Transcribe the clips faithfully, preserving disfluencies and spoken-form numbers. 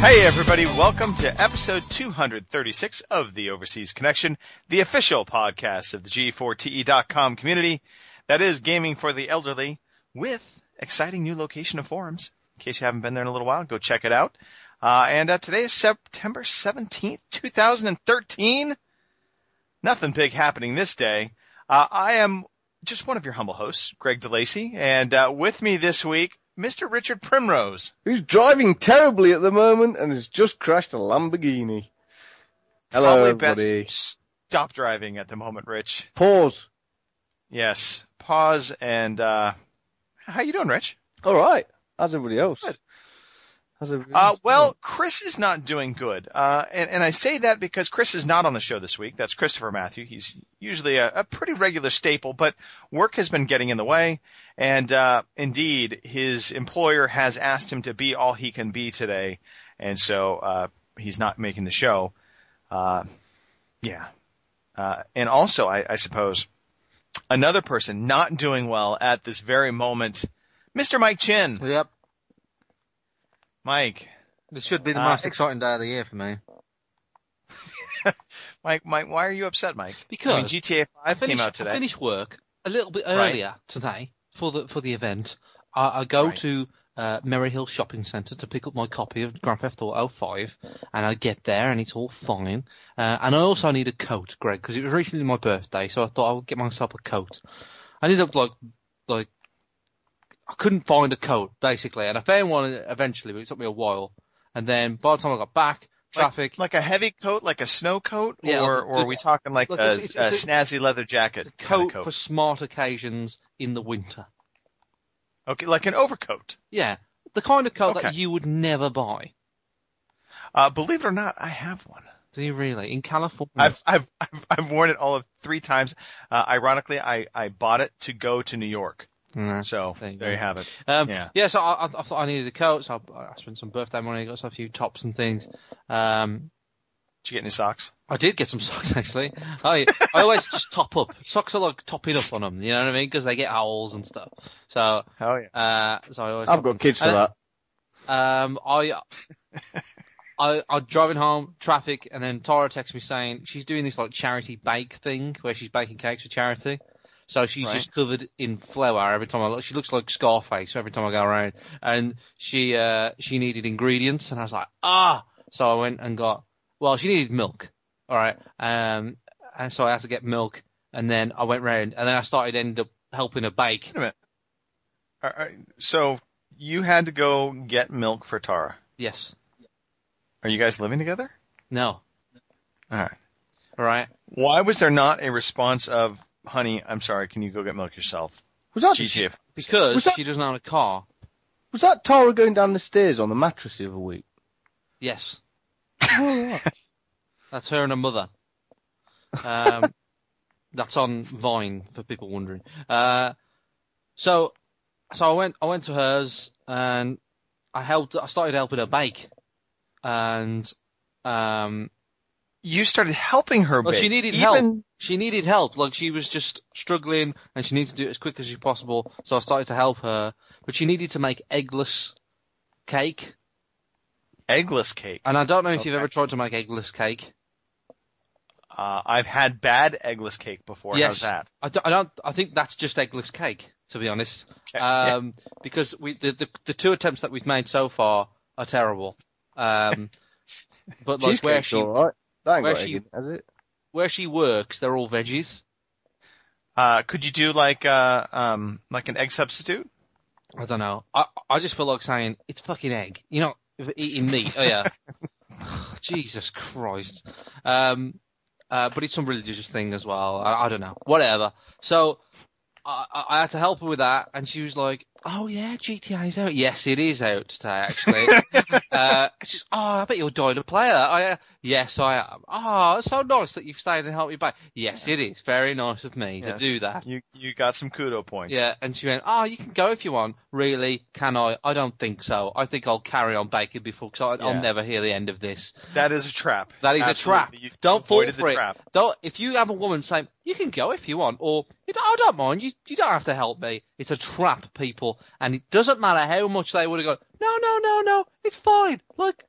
Hey everybody, welcome to episode two thirty-six of The Overseas Connection, the official podcast of the G four T E dot com community that is gaming for the elderly with exciting new location of forums. In case you haven't been there in a little while, go check it out. Uh, and uh, today is September seventeenth, two thousand thirteen. Nothing big happening this day. Uh, I am just one of your humble hosts, Greg DeLacy, and uh, with me this week, Mister Richard Primrose. Who's driving terribly at the moment and has just crashed a Lamborghini. Hello, Probably everybody. best stop driving at the moment, Rich. Pause. Yes, pause and, uh, how you doing, Rich? All right. How's everybody else? Good. How's everybody Uh, else? well, Chris is not doing good. Uh, and, and I say that because Chris is not on the show this week. That's Christopher Matthew. He's usually a, a pretty regular staple, but work has been getting in the way. And, uh, indeed, his employer has asked him to be all he can be today. And so, uh, he's not making the show. Uh, yeah. Uh, and also, I, I suppose, another person not doing well at this very moment, Mister Mike Chin. Yep. Mike. This should be the Uh, most ex- exciting day of the year for me. Mike, Mike, why are you upset, Mike? Because I mean, G T A I five finished, came out today. I finished work a little bit Right. earlier today for the for the event. I, I go Right. to uh, Merry Hill Shopping Centre to pick up my copy of Grand Theft Auto five, and I get there and it's all fine. Uh, and I also need a coat, Greg, because it was recently my birthday, so I thought I would get myself a coat. I ended up like like I couldn't find a coat basically, and I found one eventually, but it took me a while. And then by the time I got back, traffic. Like, like a heavy coat, like a snow coat, Yeah, or like- or are we talking like like a, it's- a it's a- snazzy leather jacket A kind coat, of coat? for smart occasions in the winter. Okay, like an overcoat. Yeah, the kind of coat Okay. that you would never buy. Uh, believe it or not, I have one. Do you really? In California? I've I've I've, I've worn it all of three times. Uh, ironically, I I bought it to go to New York. Mm. So There you there go. you have it. Um, Yeah. yeah. So I, I, I thought I needed a coat, so I, I spent some birthday money, got a few tops and things. Um, Did you get any socks? I did get some socks actually. I I always just top up. Socks are like topping up on them, you know what I mean? Because they get holes and stuff. So Oh yeah. uh, so I always. I've top got them. kids for And, that. Um, I, I, I'm driving home, traffic, and then Tara texts me saying she's doing this like charity bake thing where she's baking cakes for charity. So she's Right. just covered in flour every time I look. She looks like Scarface every time I go around. And she, uh, she needed ingredients, and I was like, ah. So I went and got. Well, she needed milk. All right. Um, and so I had to get milk, and then I went round, and then I started ended up helping her bake. Wait a minute. All right, so you had to go get milk for Tara. Yes. Are you guys living together? No. All right. All right. Why was there not a response of, honey, I'm sorry, can you go get milk yourself? Was that, G T A. Because Was that- she doesn't own a car. was that Tara going down the stairs on the mattress the other week? Yes. Oh, right. That's her and her mother. Um, that's on Vine for people wondering. Uh, so, so I went, I went to hers and I helped, I started helping her bake. And, um, You started helping her well, bake. she needed Even... help. She needed help. Like she was just struggling and she needed to do it as quick as possible. So I started to help her, but she needed to make eggless cake. Eggless cake. And I don't know if Okay. you've ever tried to make eggless cake. Uh, I've had bad eggless cake before. Yes. How's that? I don't, I don't. I think that's just eggless cake, to be honest. Okay, yeah. Um, because we the, the the two attempts that we've made so far are terrible. Um, but like where Cheesecake's she all right. That ain't where got she- egg in it, has it? where she works, they're all veggies. Uh, could you do like uh um like an egg substitute? I don't know. I I just feel like saying it's fucking egg. You're not eating meat. Oh yeah. Jesus Christ. Um, uh, but it's some religious thing as well. I, I don't know. Whatever. So I, I I had to help her with that, and she was like, "Oh yeah, G T A's out." Yes, it is out today, actually. uh, she's, "Oh, I bet you're dying to play that." I, uh, yes, I am. Oh, it's so nice that you've stayed and helped me back. Yes, it is. Very nice of me Yes. to do that. You you got some kudo points. Yeah, and she went, "Oh, you can go if you want." Really? Can I? I don't think so. I think I'll carry on baking before, because Yeah. I'll never hear the end of this. That is a trap. That is Absolutely. a trap. You Don't fall avoided for the it. trap. Don't. If you have a woman saying, "You can go if you want," or "You don't, I don't mind. You you don't have to help me." It's a trap, people, and it doesn't matter how much they would have gone. No, no, no, no. It's fine. Like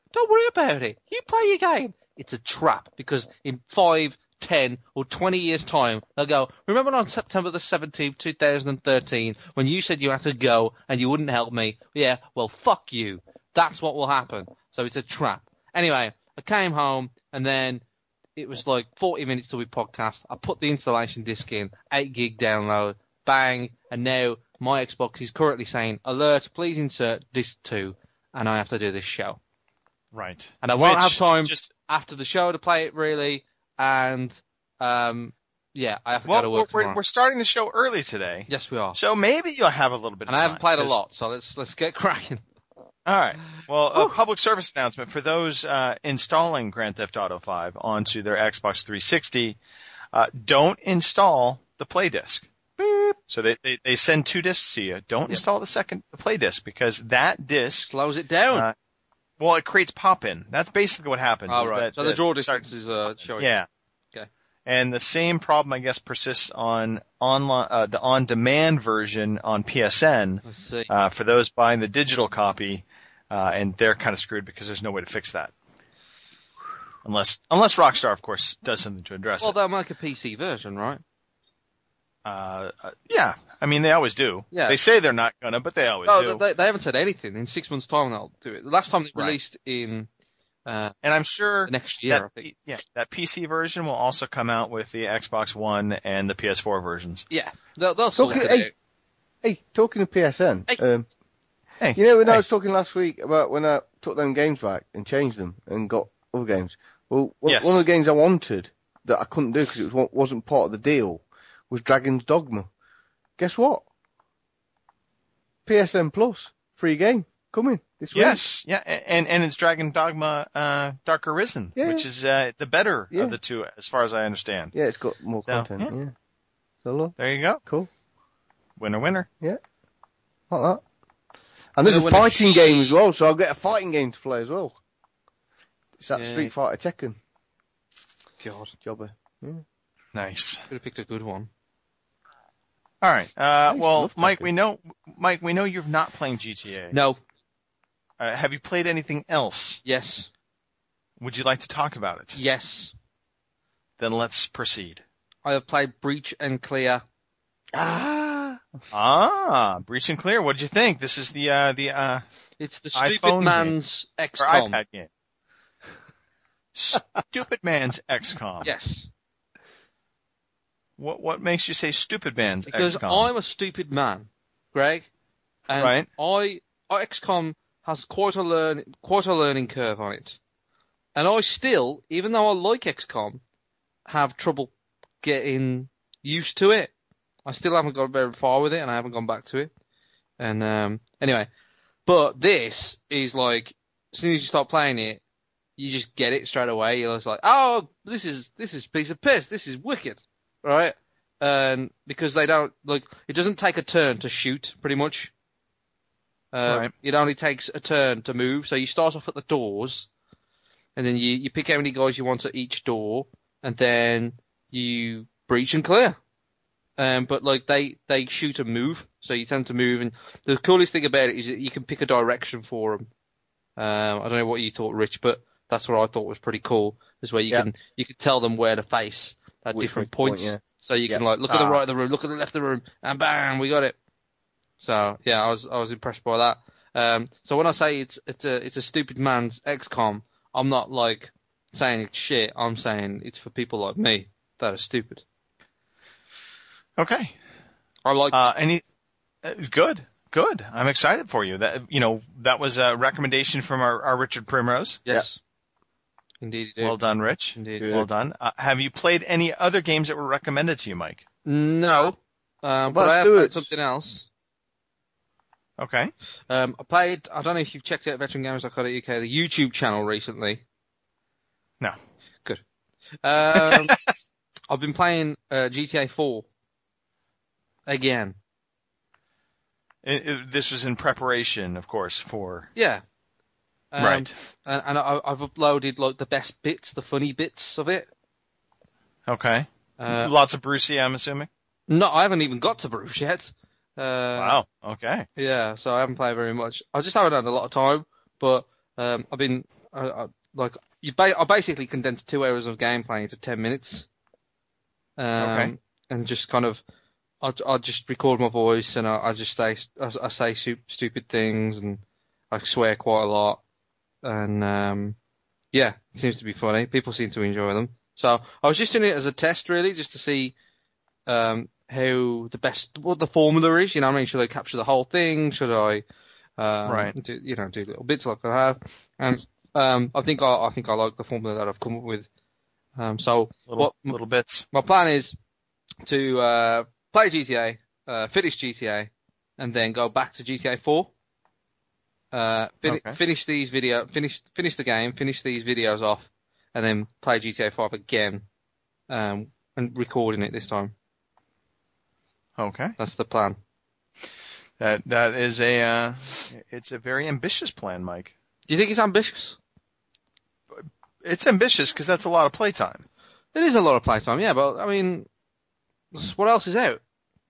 Don't worry about it. You play your game. It's a trap because in five, ten, or twenty years' time, they'll go, remember on September the seventeenth, two thousand thirteen, when you said you had to go and you wouldn't help me? Yeah, well, fuck you. That's what will happen. So it's a trap. Anyway, I came home and then it was like forty minutes till we podcast. I put the installation disc in, eight gig download, bang, and now my Xbox is currently saying, alert, please insert disc two, and I have to do this show. Right. And I won't Which have time just... after the show to play it, really, and, um, yeah, I have to well, go to work we're, tomorrow. we're starting the show early today. Yes, we are. So maybe you'll have a little bit and of time. And I haven't played cause... a lot, so let's let's get cracking. All right. Well, a public service announcement for those uh, installing Grand Theft Auto five onto their Xbox three sixty. Uh, don't install the play disc. Beep. So they, they, they send two discs to you. Don't yep. install the second the play disc because that disc slows it down. Uh, well, it creates pop-in. That's basically what happens. Oh, right. That, so the draw start... distance is uh, showing. Yeah. Okay. And the same problem, I guess, persists on online uh, the on-demand version on P S N. I see. Uh, for those buying the digital copy. Uh, and they're kind of screwed because there's no way to fix that. Unless, unless Rockstar, of course, does something to address well, it. Well, they'll make a P C version, right? Uh, uh, yeah. I mean, they always do. Yeah. They say they're not gonna, but they always no, do. They, they haven't said anything. In six months' time, they'll do it. The last time they right. released in, uh, and I'm sure next year, that, I think. Yeah, that P C version will also come out with the Xbox One and the P S four versions. Yeah. They'll, they'll sort Talking, it hey, out. hey, talking of P S N, hey. um, Hey, you know when hey. I was talking last week about when I took them games back and changed them and got other games? Well, one, yes. one of the games I wanted that I couldn't do because it was, wasn't part of the deal was Dragon's Dogma. Guess what? P S N Plus, free game, coming this week. Yes, yeah, and and it's Dragon Dogma uh, Dark Arisen, yeah. which is uh, the better yeah. of the two, as far as I understand. Yeah, it's got more so, content. Yeah. yeah. So look, there you go. Cool. Winner, winner. Yeah. Like that. And there's a fighting game as well, so I'll get a fighting game to play as well. It's that yeah. Street Fighter Tekken. God. Jobber. Yeah. Nice. Could have picked a good one. All right. Uh, well, love Mike, Tekken. we know, Mike, we know you're not playing G T A. No. Uh, have you played anything else? Yes. Would you like to talk about it? Yes. Then let's proceed. I have played Breach and Clear. Ah. Ah, Breach and Clear. What did you think? This is the uh, the uh, It's the stupid iPhone man's or X COM. iPad game. Stupid man's X COM. Yes. What what makes you say stupid man's Because X COM? I'm a stupid man, Greg, and Right. I X COM has quite a learn quite a learning curve on it, and I still, even though I like X COM, have trouble getting used to it. I still haven't got very far with it, and I haven't gone back to it. And um, anyway, but this is like, as soon as you start playing it, you just get it straight away. You're just like, oh, this is this is a piece of piss. This is wicked, right? And because they don't like, it doesn't take a turn to shoot, pretty much. Uh, Right. It only takes a turn to move. So you start off at the doors, and then you you pick how many guys you want at each door, and then you breach and clear. Um, but like they, they shoot and move, so you tend to move. And the coolest thing about it is that you can pick a direction for them. Um, I don't know what you thought, Rich, but that's what I thought was pretty cool. Is where you Yeah. can you can tell them where to face at Which different point, points. yeah. So you can Yeah. like look at the Ah. right of the room, look at the left of the room, and bam, we got it. So yeah, I was I was impressed by that. Um, so when I say it's it's a it's a stupid man's X COM, I'm not like saying it's shit. I'm saying it's for people like me that are stupid. Okay. I like. Uh, any uh, good, good. I'm excited for you. That you know that was a recommendation from our, our Richard Primrose. Yes. Indeed you do. Well done, Rich. Indeed. Good. Well done. Uh, have you played any other games that were recommended to you, Mike? No. Um, but Let's I have do played it. something else. Okay. Um, I played, I don't know if you've checked out veteran gamers dot co dot U K, the YouTube channel recently. No. Good. Um, I've been playing uh, G T A four. Again. It, it, this was in preparation, of course, for Yeah. Um, right. And, and I, I've uploaded like the best bits, the funny bits of it. Okay. Uh, Lots of Brucey, I'm assuming. no, I haven't even got to Bruce yet. Uh, Wow. Okay. Yeah, so I haven't played very much. I just haven't had a lot of time, but um, I've been I, I, like you, ba- I basically condensed two hours of gameplay into ten minutes. Um, Okay. And just kind of, I I just record my voice and I, I just say I, I say stu- stupid things and I swear quite a lot. And um, yeah, it seems to be funny. People seem to enjoy them. So I was just doing it as a test, really, just to see um, how the best, what the formula is. You know, what I mean, should I capture the whole thing? Should I, um, Right. do, you know, do little bits like I have? And um, I think I, I think I like the formula that I've come up with. Um, so Little what little bits. my plan is to uh, play G T A, uh, finish G T A, and then go back to G T A four. Uh, fin- Okay. Finish these video, finish finish the game, finish these videos off, and then play G T A five again, um, and recording it this time. Okay. That's the plan. That that is a uh, it's a very ambitious plan, Mike. Do you think it's ambitious? It's ambitious because that's a lot of playtime. There is a lot of playtime, yeah, but I mean, what else is out?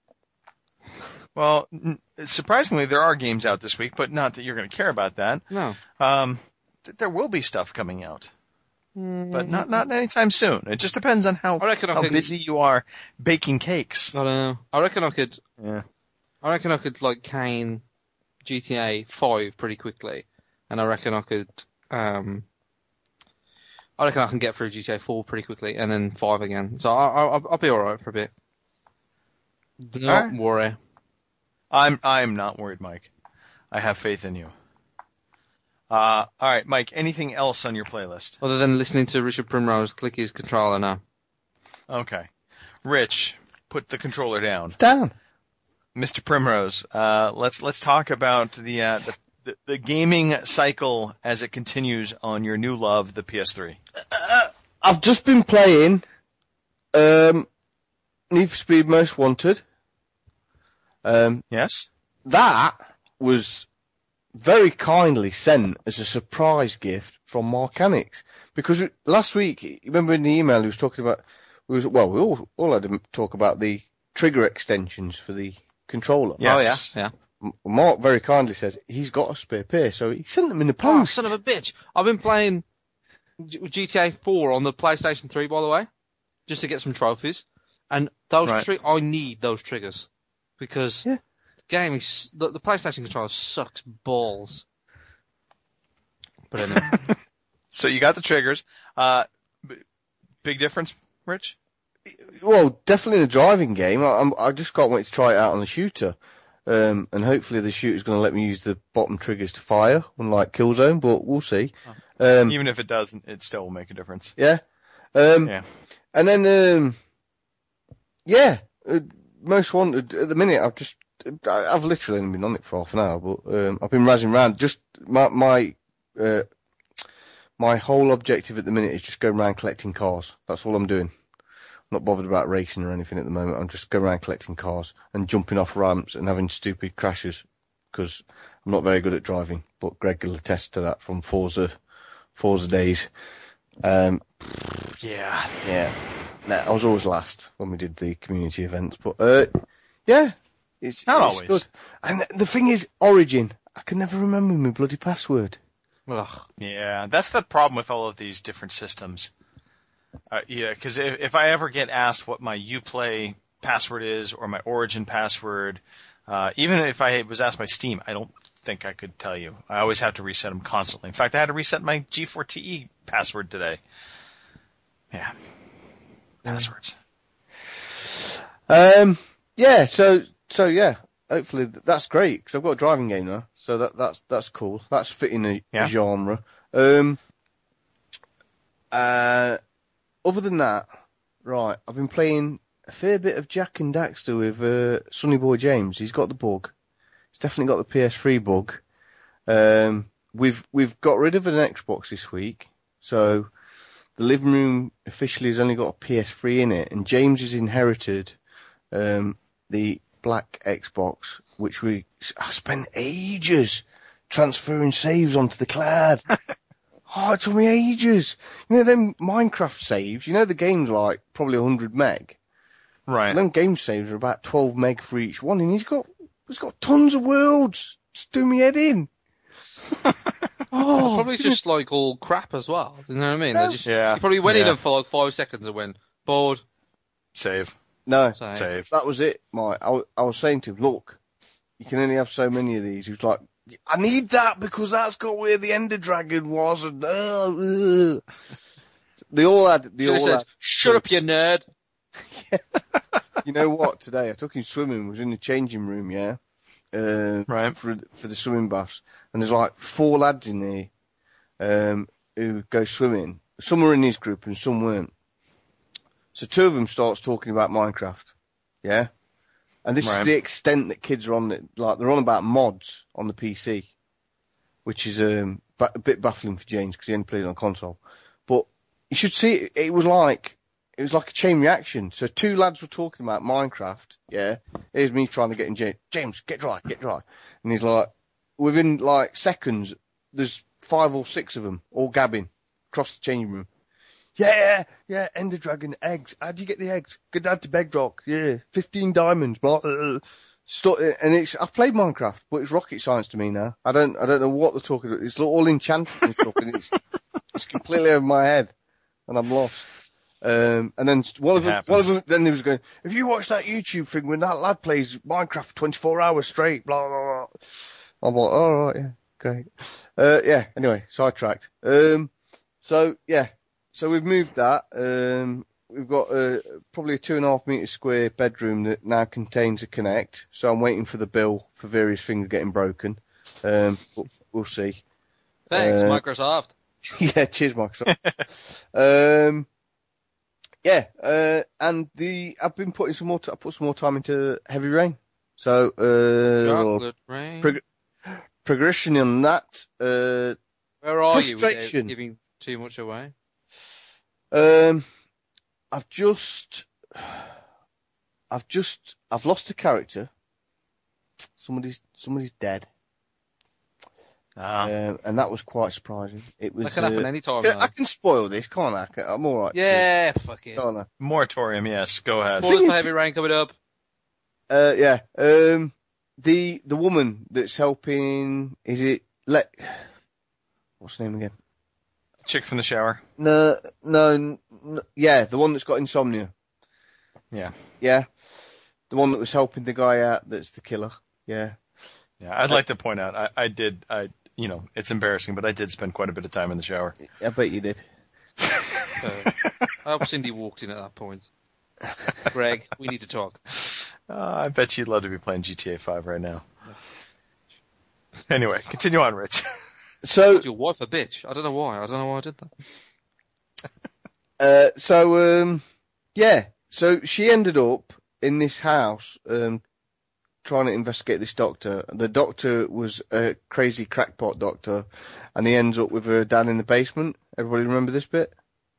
Well, n- surprisingly, there are games out this week, but not that you're going to care about that. No. Um, th- there will be stuff coming out, Mm, but not not anytime soon. It just depends on how I reckon I how can- busy you are baking cakes. I don't know. I reckon I could. Yeah. I reckon I could like cane G T A five pretty quickly, and I reckon I could. Um, I reckon I can get through G T A four pretty quickly, and then five again. So I, I, I'll, I'll be all right for a bit. Do not Alright. worry. I'm I'm not worried, Mike. I have faith in you. Uh, all right, Mike. Anything else on your playlist? Other than listening to Richard Primrose click his controller now. Okay. Rich, put the controller down. Down. Mister Primrose, uh, let's let's talk about the, uh, the the the gaming cycle as it continues on your new love, the P S three. I've just been playing um, Need for Speed Most Wanted. Um, Yes. that was very kindly sent as a surprise gift from Marcanix. Because it- last week, you remember in the email he was talking about, we was, well, we all, all had to talk about the trigger extensions for the controller. Yes. Oh yeah, yeah. M- Mark very kindly says he's got a spare pair, so he sent them in the Oh, post. son of a bitch! I've been playing G- GTA four on the PlayStation three, by the way, just to get some trophies. And those Right. tri- I need those triggers because Yeah. the game is the, the PlayStation controller sucks balls. But anyway, So you got the triggers. Uh, b- big difference, Rich? Well, definitely in the driving game. I, I'm, I just can't wait to try it out on the shooter. Um, and hopefully the shooter's going to let me use the bottom triggers to fire, unlike Killzone, but we'll see. Um, Even if it doesn't, it still will make a difference. yeah. Um, Yeah. And then, um, yeah, uh, Most Wanted, at the minute, I've just, I- I've literally only been on it for half an hour, but um, I've been razzing around. Just my, my, uh, my whole objective at the minute is just going around collecting cars. That's all I'm doing. I'm not bothered about racing or anything at the moment. I'm just going around collecting cars and jumping off ramps and having stupid crashes because I'm not very good at driving. But Greg will attest to that from Forza, Forza days. Um, Yeah. yeah, no, I was always last when we did the community events. But uh, yeah, it's Not it's always. good. And the thing is, Origin. I can never remember my bloody password. ugh. Yeah, that's the problem with all of these different systems. Uh, yeah, because if, if I ever get asked what my Uplay password is or my Origin password, uh, even if I was asked my Steam, I don't think I could tell you. I always have to reset them constantly. In fact, I had to reset my G four T E password today. Yeah. Passwords. Um, yeah, so so yeah, hopefully th- that's great because I've got a driving game now, so that that's that's cool. That's fitting a, Yeah. a genre. Um, uh, other than that, right, I've been playing a fair bit of Jack and Daxter with uh, Sonny Boy James. He's got the bug. He's definitely got the P S three bug. Um, we've we've got rid of an Xbox this week, so the living room officially has only got a P S three in it, and James has inherited um, the black Xbox, which we I spent ages transferring saves onto the cloud. Oh, it took me ages. You know them Minecraft saves. You know the game's like probably one hundred meg. Right. Them game saves are about twelve meg for each one, and he's got he's got tons of worlds. Just do me head in. Oh, Probably just like all crap as well. You know what I mean? No. They just, Yeah. You probably went in Yeah. them for like five seconds and went, bored. Save. no, Save. Save. that was it, Mike. I, w- I was saying to him, look, you can only have so many of these. He was like, I need that because that's got where the Ender Dragon was. And, uh, uh. They all had, they Should've all said, had, shut up, you nerd. you know what, today I took him swimming, was in the changing room, yeah? Uh, Right. for, for the swimming baths. And there's like four lads in there, um, who go swimming. Some were in his group and some weren't. So two of them starts talking about Minecraft, yeah? And this Right. is the extent that kids are on, the, like, they're on about mods on the P C, which is um, ba- a bit baffling for James because he only played it on console. But you should see it, it was like, it was like a chain reaction. So two lads were talking about Minecraft, yeah? Here's me trying to get in James, James, get dry, get dry. And he's like, within like seconds, there's five or six of them all gabbing across the changing room. Yeah, yeah, yeah, Ender Dragon, eggs. How do you get the eggs? Go down to Bedrock. Yeah, fifteen diamonds. Blah, blah, blah. Sto- and it's, I've played Minecraft, but it's rocket science to me now. I don't, I don't know what they're talking about. It's all enchanted and stuff, and it's, it's completely over my head, and I'm lost. Um, and then one of It them, happens. one of them, then he was going, if you watch that YouTube thing when that lad plays Minecraft for twenty-four hours straight, blah, blah, blah. I'm like, all right, yeah, great. Uh, yeah, anyway, sidetracked. Um, so, yeah. So we've moved that. Um, we've got uh, probably a two and a half metre square bedroom that now contains a Kinect. So I'm waiting for the bill for various things getting broken. Um, but we'll see. Thanks, Uh, Microsoft. yeah, cheers, Microsoft. um, yeah, uh, and the I've been putting some more. T- I put some more time into Heavy Rain. So uh, Chocolate rain. prog- progression on that. Uh, Where are you frustration. without giving too much away? Um, I've just, I've just, I've lost a character. Somebody's, somebody's dead. Ah. Um, and that was quite surprising. It was. That can happen uh, any time. I I can spoil this, can't I? Can- I'm alright. Yeah, fuck it. Can't I? Moratorium, yes. Go ahead. Spoilers for Heavy Rain coming up. Uh, yeah. Um, the, the woman that's helping, is it, let, what's her name again? Chick from the shower. No, no, n- n- yeah, the one that's got insomnia. Yeah. Yeah. The one that was helping the guy out that's the killer. Yeah. Yeah. I'd like to point out, I, I did, I, you know, it's embarrassing, but I did spend quite a bit of time in the shower. I bet you did. So, I hope Cindy walked in at that point. Greg, we need to talk. Uh, I bet you'd love to be playing G T A five right now. Anyway, continue on, Rich. So, Your wife a bitch. I don't know why. I don't know why I did that. uh, so, um, yeah. So she ended up in this house, um, trying to investigate this doctor. The doctor was a crazy crackpot doctor, and he ends up with her down in the basement. Everybody remember this bit?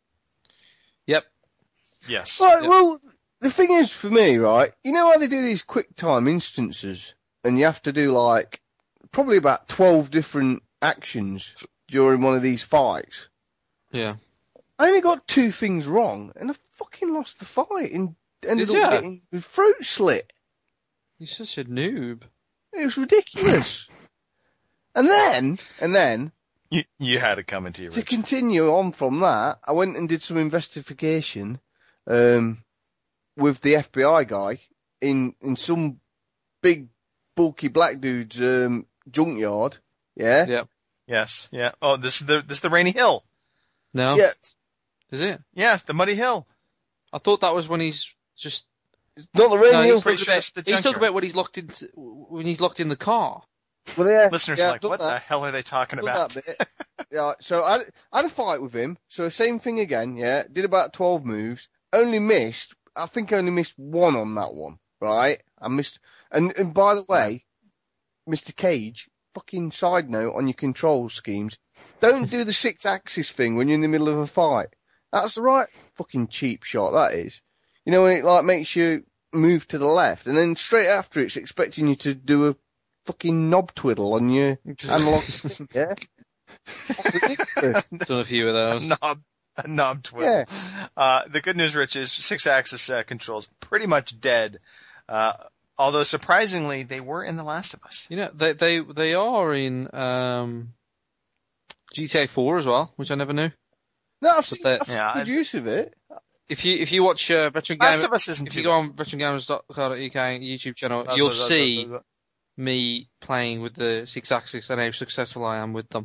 Yep. Yes. Right, Yep. well, the thing is for me, right, you know how they do these quick time instances, and you have to do like, probably about twelve different actions during one of these fights. Yeah. I only got two things wrong, and I fucking lost the fight and ended Did up ya? getting the throat slit. You're such a noob. It was ridiculous. and then, and then, You, you had it coming to you, to Rich. continue on from that, I went and did some investigation, um, with the F B I guy in, in some big, bulky black dude's, um, junkyard. Yeah? Yep. Yes. Yeah. Oh, this is the, this is the Rainy Hill. No? Yeah. Is it? Yes, the Muddy Hill. I thought that was when he's just... Not the rain No, hill. he's pretty talking sure about, it's the he's talking junkyard. about when he's locked into, when he's locked in the car. Well, yeah, Listeners yeah, are like, done what the that. hell are they talking Done about? that bit. Yeah, so I, I had a fight with him. So same thing again, yeah. Did about twelve moves. Only missed, I think I only missed one on that one, right? I missed, and, and by the way, Mister Cage, fucking side note on your control schemes, don't do the six axis thing when you're in the middle of a fight. That's the right fucking cheap shot, that is. You know, when it like makes you move to the left, and then straight after it's expecting you to do a fucking knob twiddle on your analog stick, yeah? That's ridiculous. Done a few of those. knob, a knob twiddle. Uh, the good news, Rich, is six-axis uh, controls pretty much dead. Uh, although surprisingly, they were in The Last of Us. You know, they they they are in um G T A four as well, which I never knew. No, I've seen, the- I've seen Yeah, good I- use of it. If you if you watch uh, Veteran Last Gamer, of Us isn't if too you go on veteran gamers dot co dot U K YouTube channel, bad. you'll see me playing with the six axis and how successful I am with them.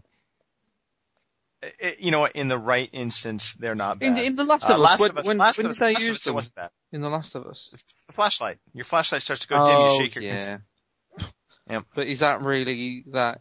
It- you know what? In the right instance, they're not In, bad. in the Last Uh, of Us, Last when, of Us, when, Last when of did Us, they Last of use Us, it them? wasn't bad. In the Last of Us. The flashlight. Your flashlight starts to go dim. You shake your. yeah. Yep. But is that really that?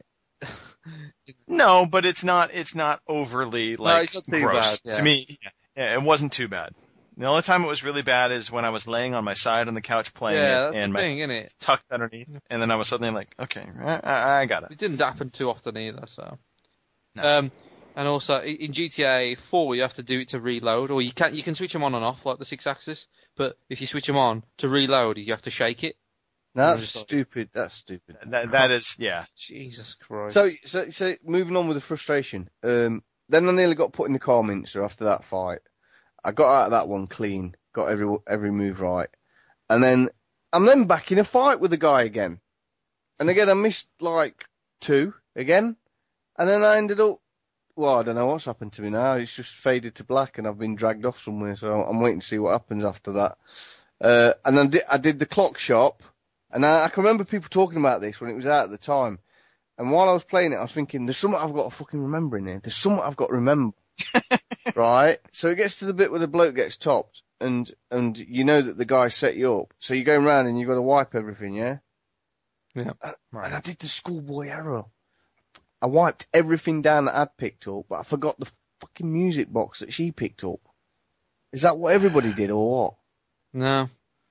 No, but it's not. It's not overly like it's not too gross bad, yeah. to me. Yeah, yeah, it wasn't too bad. The only time it was really bad is when I was laying on my side on the couch playing yeah, it, that's and the my thing, isn't it? tucked underneath, and then I was suddenly like, okay, I, I, I got it. It didn't happen too often either, so. No. Um, and also i- in G T A four, you have to do it to reload, or you can you can switch them on and off like the six axis. But if you switch them on to reload, you have to shake it. No, that's just like- stupid. That's stupid. That that is yeah. Jesus Christ. So, so, so moving on with the frustration. Um, then I nearly got put in the car mincer after that fight. I got out of that one clean, got every every move right, and then I'm then back in a fight with the guy again, and again I missed like two again, and then I ended up. Well, I don't know what's happened to me now. It's just faded to black, and I've been dragged off somewhere. So I'm waiting to see what happens after that. Uh, and then I did the clock shop, and I, I can remember people talking about this when it was out at the time. And while I was playing it, I was thinking, there's something I've got to fucking remember in here. There's something I've got to remember. Right? So it gets to the bit where the bloke gets topped, and and you know that the guy set you up. So you're going round and you've got to wipe everything, yeah? Yeah. And, Right. and I did the schoolboy error. I wiped everything down that I'd picked up, but I forgot the fucking music box that she picked up. Is that what everybody did, or what? No.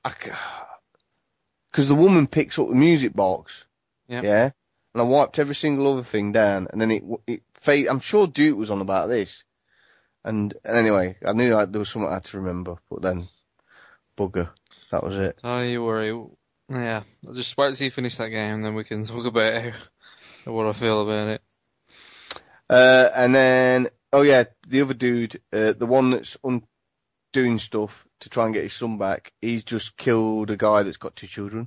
Because the woman picks up the music box, Yeah. yeah, and I wiped every single other thing down, and then it it fade. I'm sure Duke was on about this, and, and anyway, I knew I, there was something I had to remember, but then bugger, that was it. Don't you worry. Yeah. I'll just wait till you finish that game, and then we can talk about how, what I feel about it. Uh, and then oh yeah, the other dude, uh, the one that's un- doing stuff to try and get his son back, he's just killed a guy that's got two children.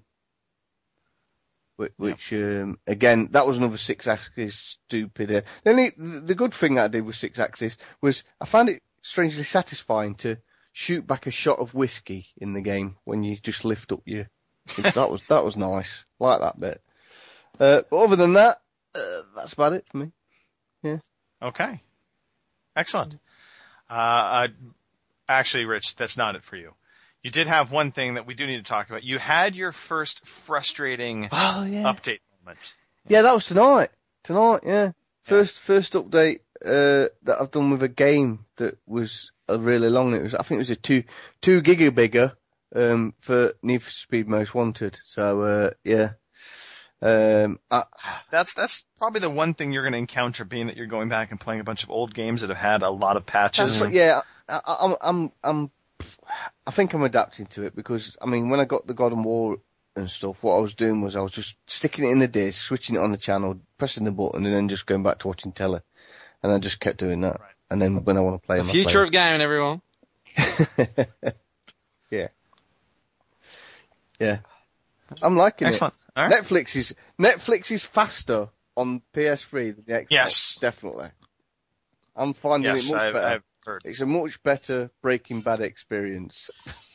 Which, which um, again, that was another six axis stupid. Uh, the, only, the good thing that I did with six axis was I found it strangely satisfying to shoot back a shot of whiskey in the game when you just lift up your. that was that was nice, like that bit. Uh, but other than that, uh, that's about it for me. Yeah. Okay. Excellent. Uh, uh, actually, Rich, that's not it for you. You did have one thing that we do need to talk about. You had your first frustrating Oh yeah. update moment. Yeah, that was tonight. Tonight, yeah. First first update uh, that I've done with a game that was uh, really long. It was I think it was a two two giga bigger um, for Need for Speed Most Wanted. So uh, yeah. Um, I, That's that's probably the one thing you're going to encounter, being that you're going back and playing a bunch of old games that have had a lot of patches. that's, yeah, I, I, I'm I'm I'm I think I'm adapting to it because I mean when I got the God of War and stuff, what I was doing was I was just sticking it in the disc, switching it on the channel, pressing the button, and then just going back to watching telly, and I just kept doing that. Right. And then when I want to play, The them, I future play of gaming, everyone. yeah, yeah, I'm liking Excellent. it. All right. Netflix is Netflix is faster on P S three than the Xbox. Yes. Definitely. I'm finding Yes, it much I've, better. I've heard. It's a much better Breaking Bad experience.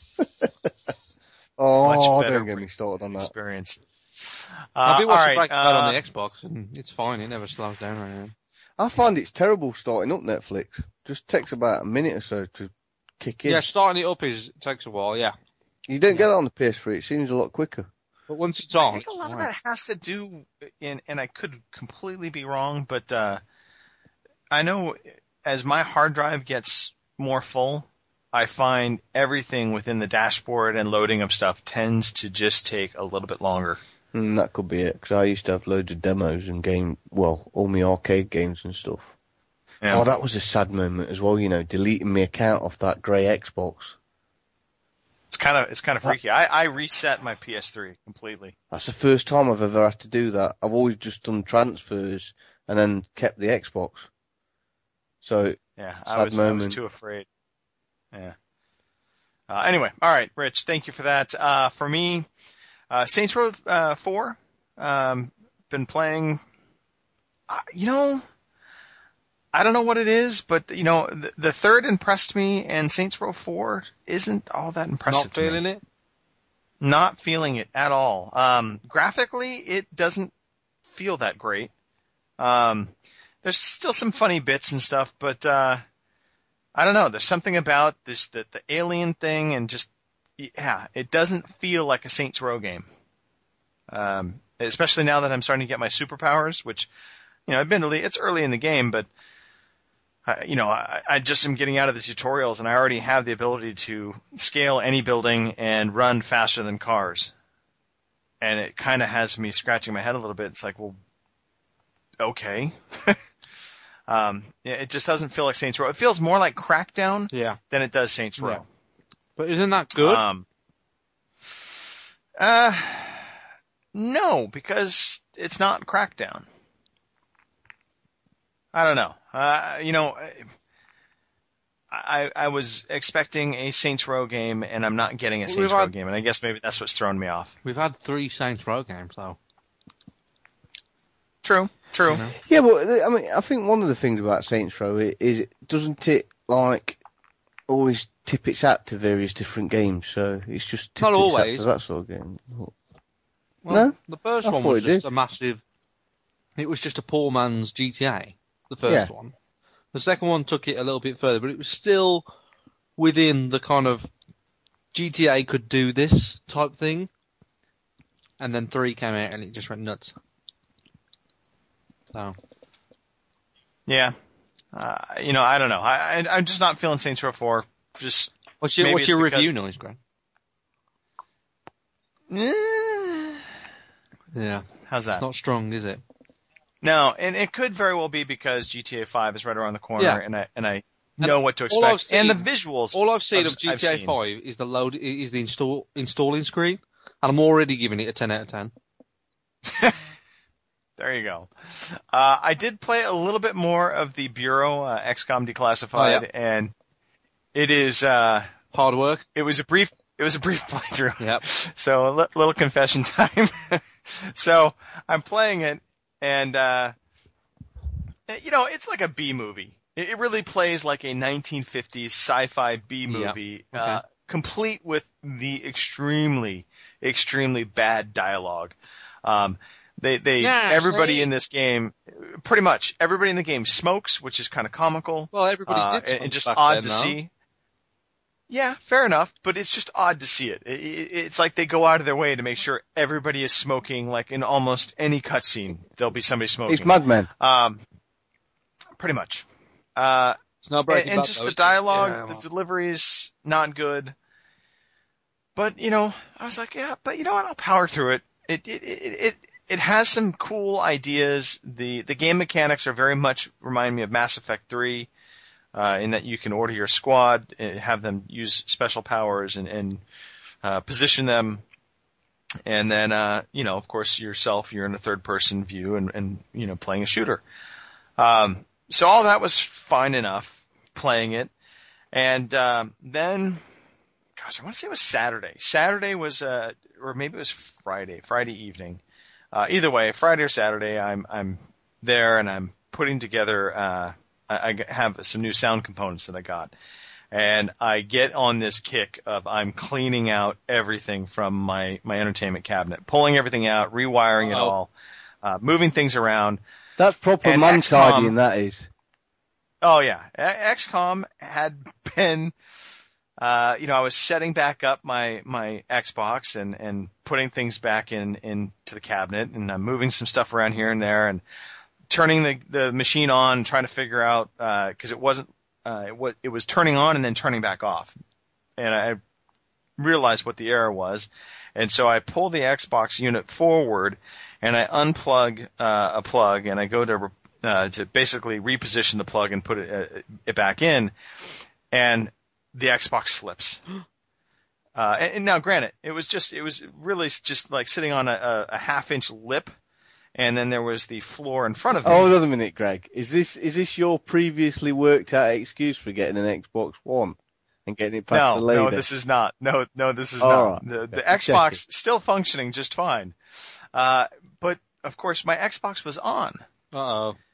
oh, Much better don't get me started on that. Experience. I've Uh, been all watching right. Breaking Bad uh, on the Xbox, and it's fine. It never slows down or anything. I find it's terrible starting up Netflix. Just takes about a minute or so to kick in. Yeah, starting it up is takes a while. Yeah, You don't get it on the P S three. It seems a lot quicker. but once it's I on, think it's a lot of fine. that has to do, in, and I could completely be wrong, but uh, I know as my hard drive gets more full, I find everything within the dashboard and loading of stuff tends to just take a little bit longer. Mm, that could be it, because I used to have loads of demos and game, well, all my arcade games and stuff. Yeah. Oh, that was a sad moment as well, you know, deleting my account off that grey Xbox. It's kind of it's kind of freaky. I, I reset my P S three completely. That's the first time I've ever had to do that. I've always just done transfers and then kept the Xbox. So, Yeah, Sad I was I was moment. too afraid. Yeah. Uh, anyway, all right, Rich, thank you for that. Uh, for me, uh, Saints Row uh, four, um, been playing. Uh, you know, I don't know what it is, but you know, the, the third impressed me, and Saints Row four isn't all that impressive. Not feeling to me. it. Not feeling it at all. Um, graphically, it doesn't feel that great. Um, there's still some funny bits and stuff, but uh, I don't know. There's something about this the, the alien thing, and just yeah, it doesn't feel like a Saints Row game. Um, especially now that I'm starting to get my superpowers, which you know, admittedly, it's early in the game, but I, you know, I, I just am getting out of the tutorials, and I already have the ability to scale any building and run faster than cars. And it kind of has me scratching my head a little bit. It's like, well, okay. um, it just doesn't feel like Saints Row. It feels more like Crackdown Yeah. than it does Saints Row. Yeah. But isn't that good? Um, uh, no, because it's not Crackdown. I don't know. Uh, you know, I I was expecting a Saints Row game, and I'm not getting a Well, Saints we've Row had- game, and I guess maybe that's what's thrown me off. We've had three Saints Row games, though. True, true. You know? Yeah, but I mean, I think one of the things about Saints Row i- is, doesn't it like always tip its hat to various different games? So it's just Not tipping its hat always. to that sort of game. Well, No? the first I one thought was it just did. a massive. It was just a poor man's G T A. The first Yeah. one. The second one took it a little bit further, but it was still within the kind of G T A could do this type thing. And then three came out and it just went nuts. So. Yeah. Uh, you know, I don't know. I, I I'm just not feeling Saints Row four. Just What's your, maybe what's it's your because- review noise, Greg? Eh, Yeah. how's that? It's not strong, is it? No, and it could very well be because G T A five is right around the corner, Yeah. and I and I know what to all I've expect, and the seen- visuals. All I've seen I've- of G I've T A seen. five is the load is the install installing screen, and I'm already giving it a ten out of ten. There you go. Uh, I did play a little bit more of the Bureau uh, X COM Declassified, Oh, yeah. and it is uh, Hard work. it was a brief it was a brief playthrough. Yep. So a li- little confession time. So I'm playing it, and uh, you know, it's like a B movie. It, it really plays like a nineteen fifties sci-fi B movie, Okay. uh, complete with the extremely, extremely bad dialogue. Um, they, they, Yeah, everybody see? in this game, pretty much everybody in the game smokes, which is kind of comical. Well, everybody Uh, did. and, smoke and just back odd then, to though. see. Yeah, fair enough, but it's just odd to see it. It, it. It's like they go out of their way to make sure everybody is smoking. Like in almost any cutscene, there'll be somebody smoking. It's Mad Men. Um, pretty much. Uh, It's not and, Breaking and Bad, just though, the is it? dialogue, Yeah, well. the delivery's not good. But you know, I was like, yeah, but you know what? I'll power through it. It it it it, it has some cool ideas. The the game mechanics are very much remind me of Mass Effect three. Uh, in that you can order your squad, and have them use special powers and, and uh, position them, and then uh, you know, of course, yourself, you're in a third-person view, and, and you know, playing a shooter. Um, so all that was fine enough, playing it, and um, then, gosh, I want to say it was Saturday. Saturday was, uh, or maybe it was Friday, Friday evening. Uh, either way, Friday or Saturday, I'm I'm there and I'm putting together. Uh, I have some new sound components that I got, and I get on this kick of I'm cleaning out everything from my, my entertainment cabinet, pulling everything out, rewiring it Uh-oh. all, uh, moving things around. That's proper And man X COM tidying, that is. Oh yeah, X COM had been, uh, you know, I was setting back up my, my Xbox and, and putting things back in, into the cabinet, and I'm moving some stuff around here and there, and turning the, the machine on, trying to figure out, uh, cause it wasn't, uh, it was, it was turning on and then turning back off. And I realized what the error was. And so I pull the Xbox unit forward and I unplug, uh, a plug, and I go to, uh, to basically reposition the plug and put it, uh, it back in, and the Xbox slips. Uh, and, and now granted, it was just, it was really just like sitting on a, a, a half inch lip. And then there was the floor in front of me. Oh, hold on a minute, Greg. Is this is this your previously worked out excuse for getting an Xbox One and getting it past no, the lady? no, this is not. No, no, this is All not. right. The, the Okay, Xbox check still functioning just fine. Uh, but of course my Xbox was on. Uh-oh.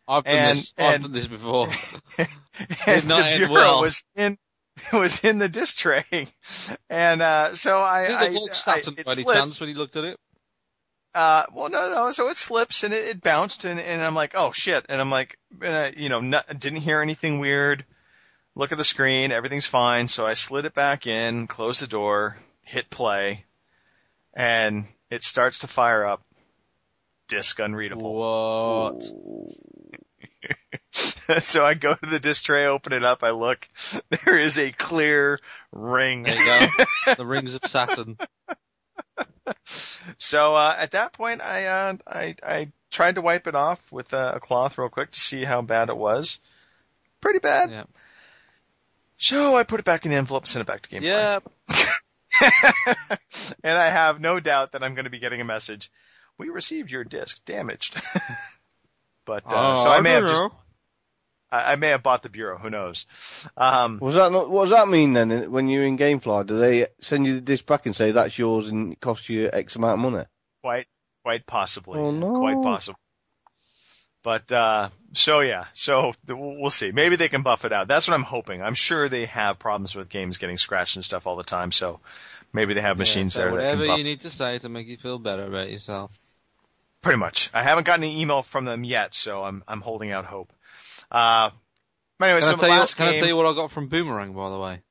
I've done and, this. I've and, done this before. and not the end bureau well. was in was in the disc tray, and uh, so I Did I, it look like I Saturn it by any slips. chance when you looked at it? Uh, well, no, no. So it slips and it, it bounced, and, and I'm like, oh shit, and I'm like, uh, you know, not, didn't hear anything weird. Look at the screen, everything's fine. So I slid it back in, closed the door, hit play, and it starts to fire up. Disc unreadable. What? So I go to the disc tray, open it up, I look. There is a clear ring. There you go. The rings of Saturn. So uh, at that point, I, uh, I I tried to wipe it off with a, a cloth real quick to see how bad it was. Pretty bad. Yeah. So I put it back in the envelope, sent it back to GameFly. Yeah. And I have no doubt that I'm going to be getting a message. We received your disc damaged. But uh, Oh, so I may I have don't just know. I, I may have bought the bureau. Who knows? Um, Was that not, what does that mean then? When you're in GameFly, do they send you the disc back and say that's yours and it costs you X amount of money? quite quite possibly. Oh, no. Quite possible. But uh, so yeah, so we'll see. Maybe they can buff it out. That's what I'm hoping. I'm sure they have problems with games getting scratched and stuff all the time. So maybe they have machines yeah, so there that can whatever buff. you need to say to make you feel better about yourself. Pretty much. I haven't gotten an email from them yet, so I'm I'm holding out hope. Uh, anyway, Can, so I tell, you, last can game. I tell you what I got from Boomerang, by the way?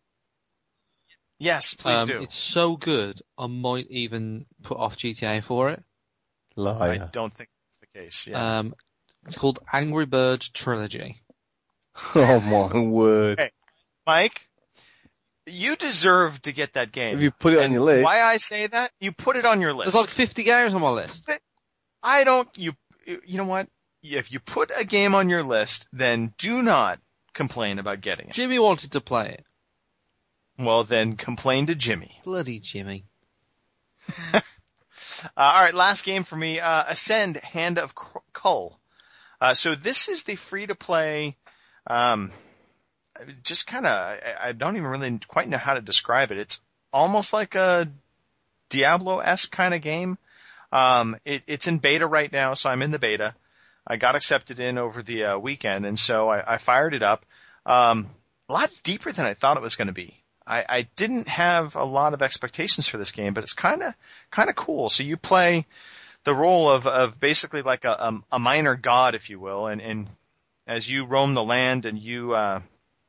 Yes, please um, do. It's so good, I might even put off G T A for it. I Liar. don't think that's the case. Yeah. Um, it's called Angry Birds Trilogy. Oh my word. Hey. Mike, you deserve to get that game. If you put it on And your list. Why I say that? You put it on your list. There's like fifty games on my list. I don't. You. You know what? If you put a game on your list, then do not complain about getting it. Jimmy wanted to play it. Well, then complain to Jimmy. Bloody Jimmy. Uh, all right, last game for me. Uh, Ascend: Hand of Kull. Uh, so this is the free-to-play. Um, just kind of. I, I don't even really quite know how to describe it. It's almost like a Diablo-esque kind of game. Um, it, it's in beta right now, so I'm in the beta. I got accepted in over the uh, weekend, and so I, I fired it up. Um, a lot deeper than I thought it was going to be. I, I didn't have a lot of expectations for this game, but it's kind of kind of cool. So you play the role of, of basically like a, a, a minor god, if you will, and, and as you roam the land and you uh,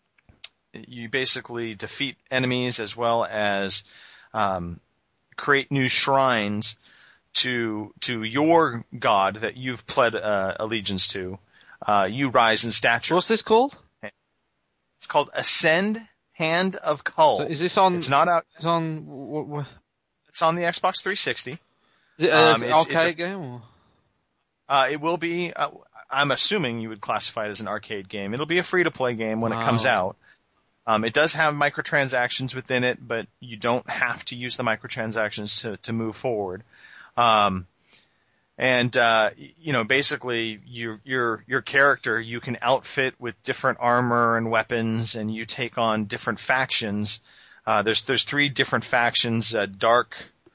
you basically defeat enemies as well as um, create new shrines to to your god that you've pled uh, allegiance to, uh, you rise in stature. What's this called? It's called Ascend: Hand of Kull. So is this on? It's not out. It's on. What, what, It's on the Xbox three sixty. is it an Um, it's- arcade it's a- game? Or? Uh, it will be. Uh, I'm assuming you would classify it as an arcade game. It'll be a free-to-play game when Wow. it comes out. Um, it does have microtransactions within it, but you don't have to use the microtransactions to to move forward. Um, and, uh, you know, basically your, your, your character, you can outfit with different armor and weapons and you take on different factions. Uh, there's, there's three different factions, uh, Dark,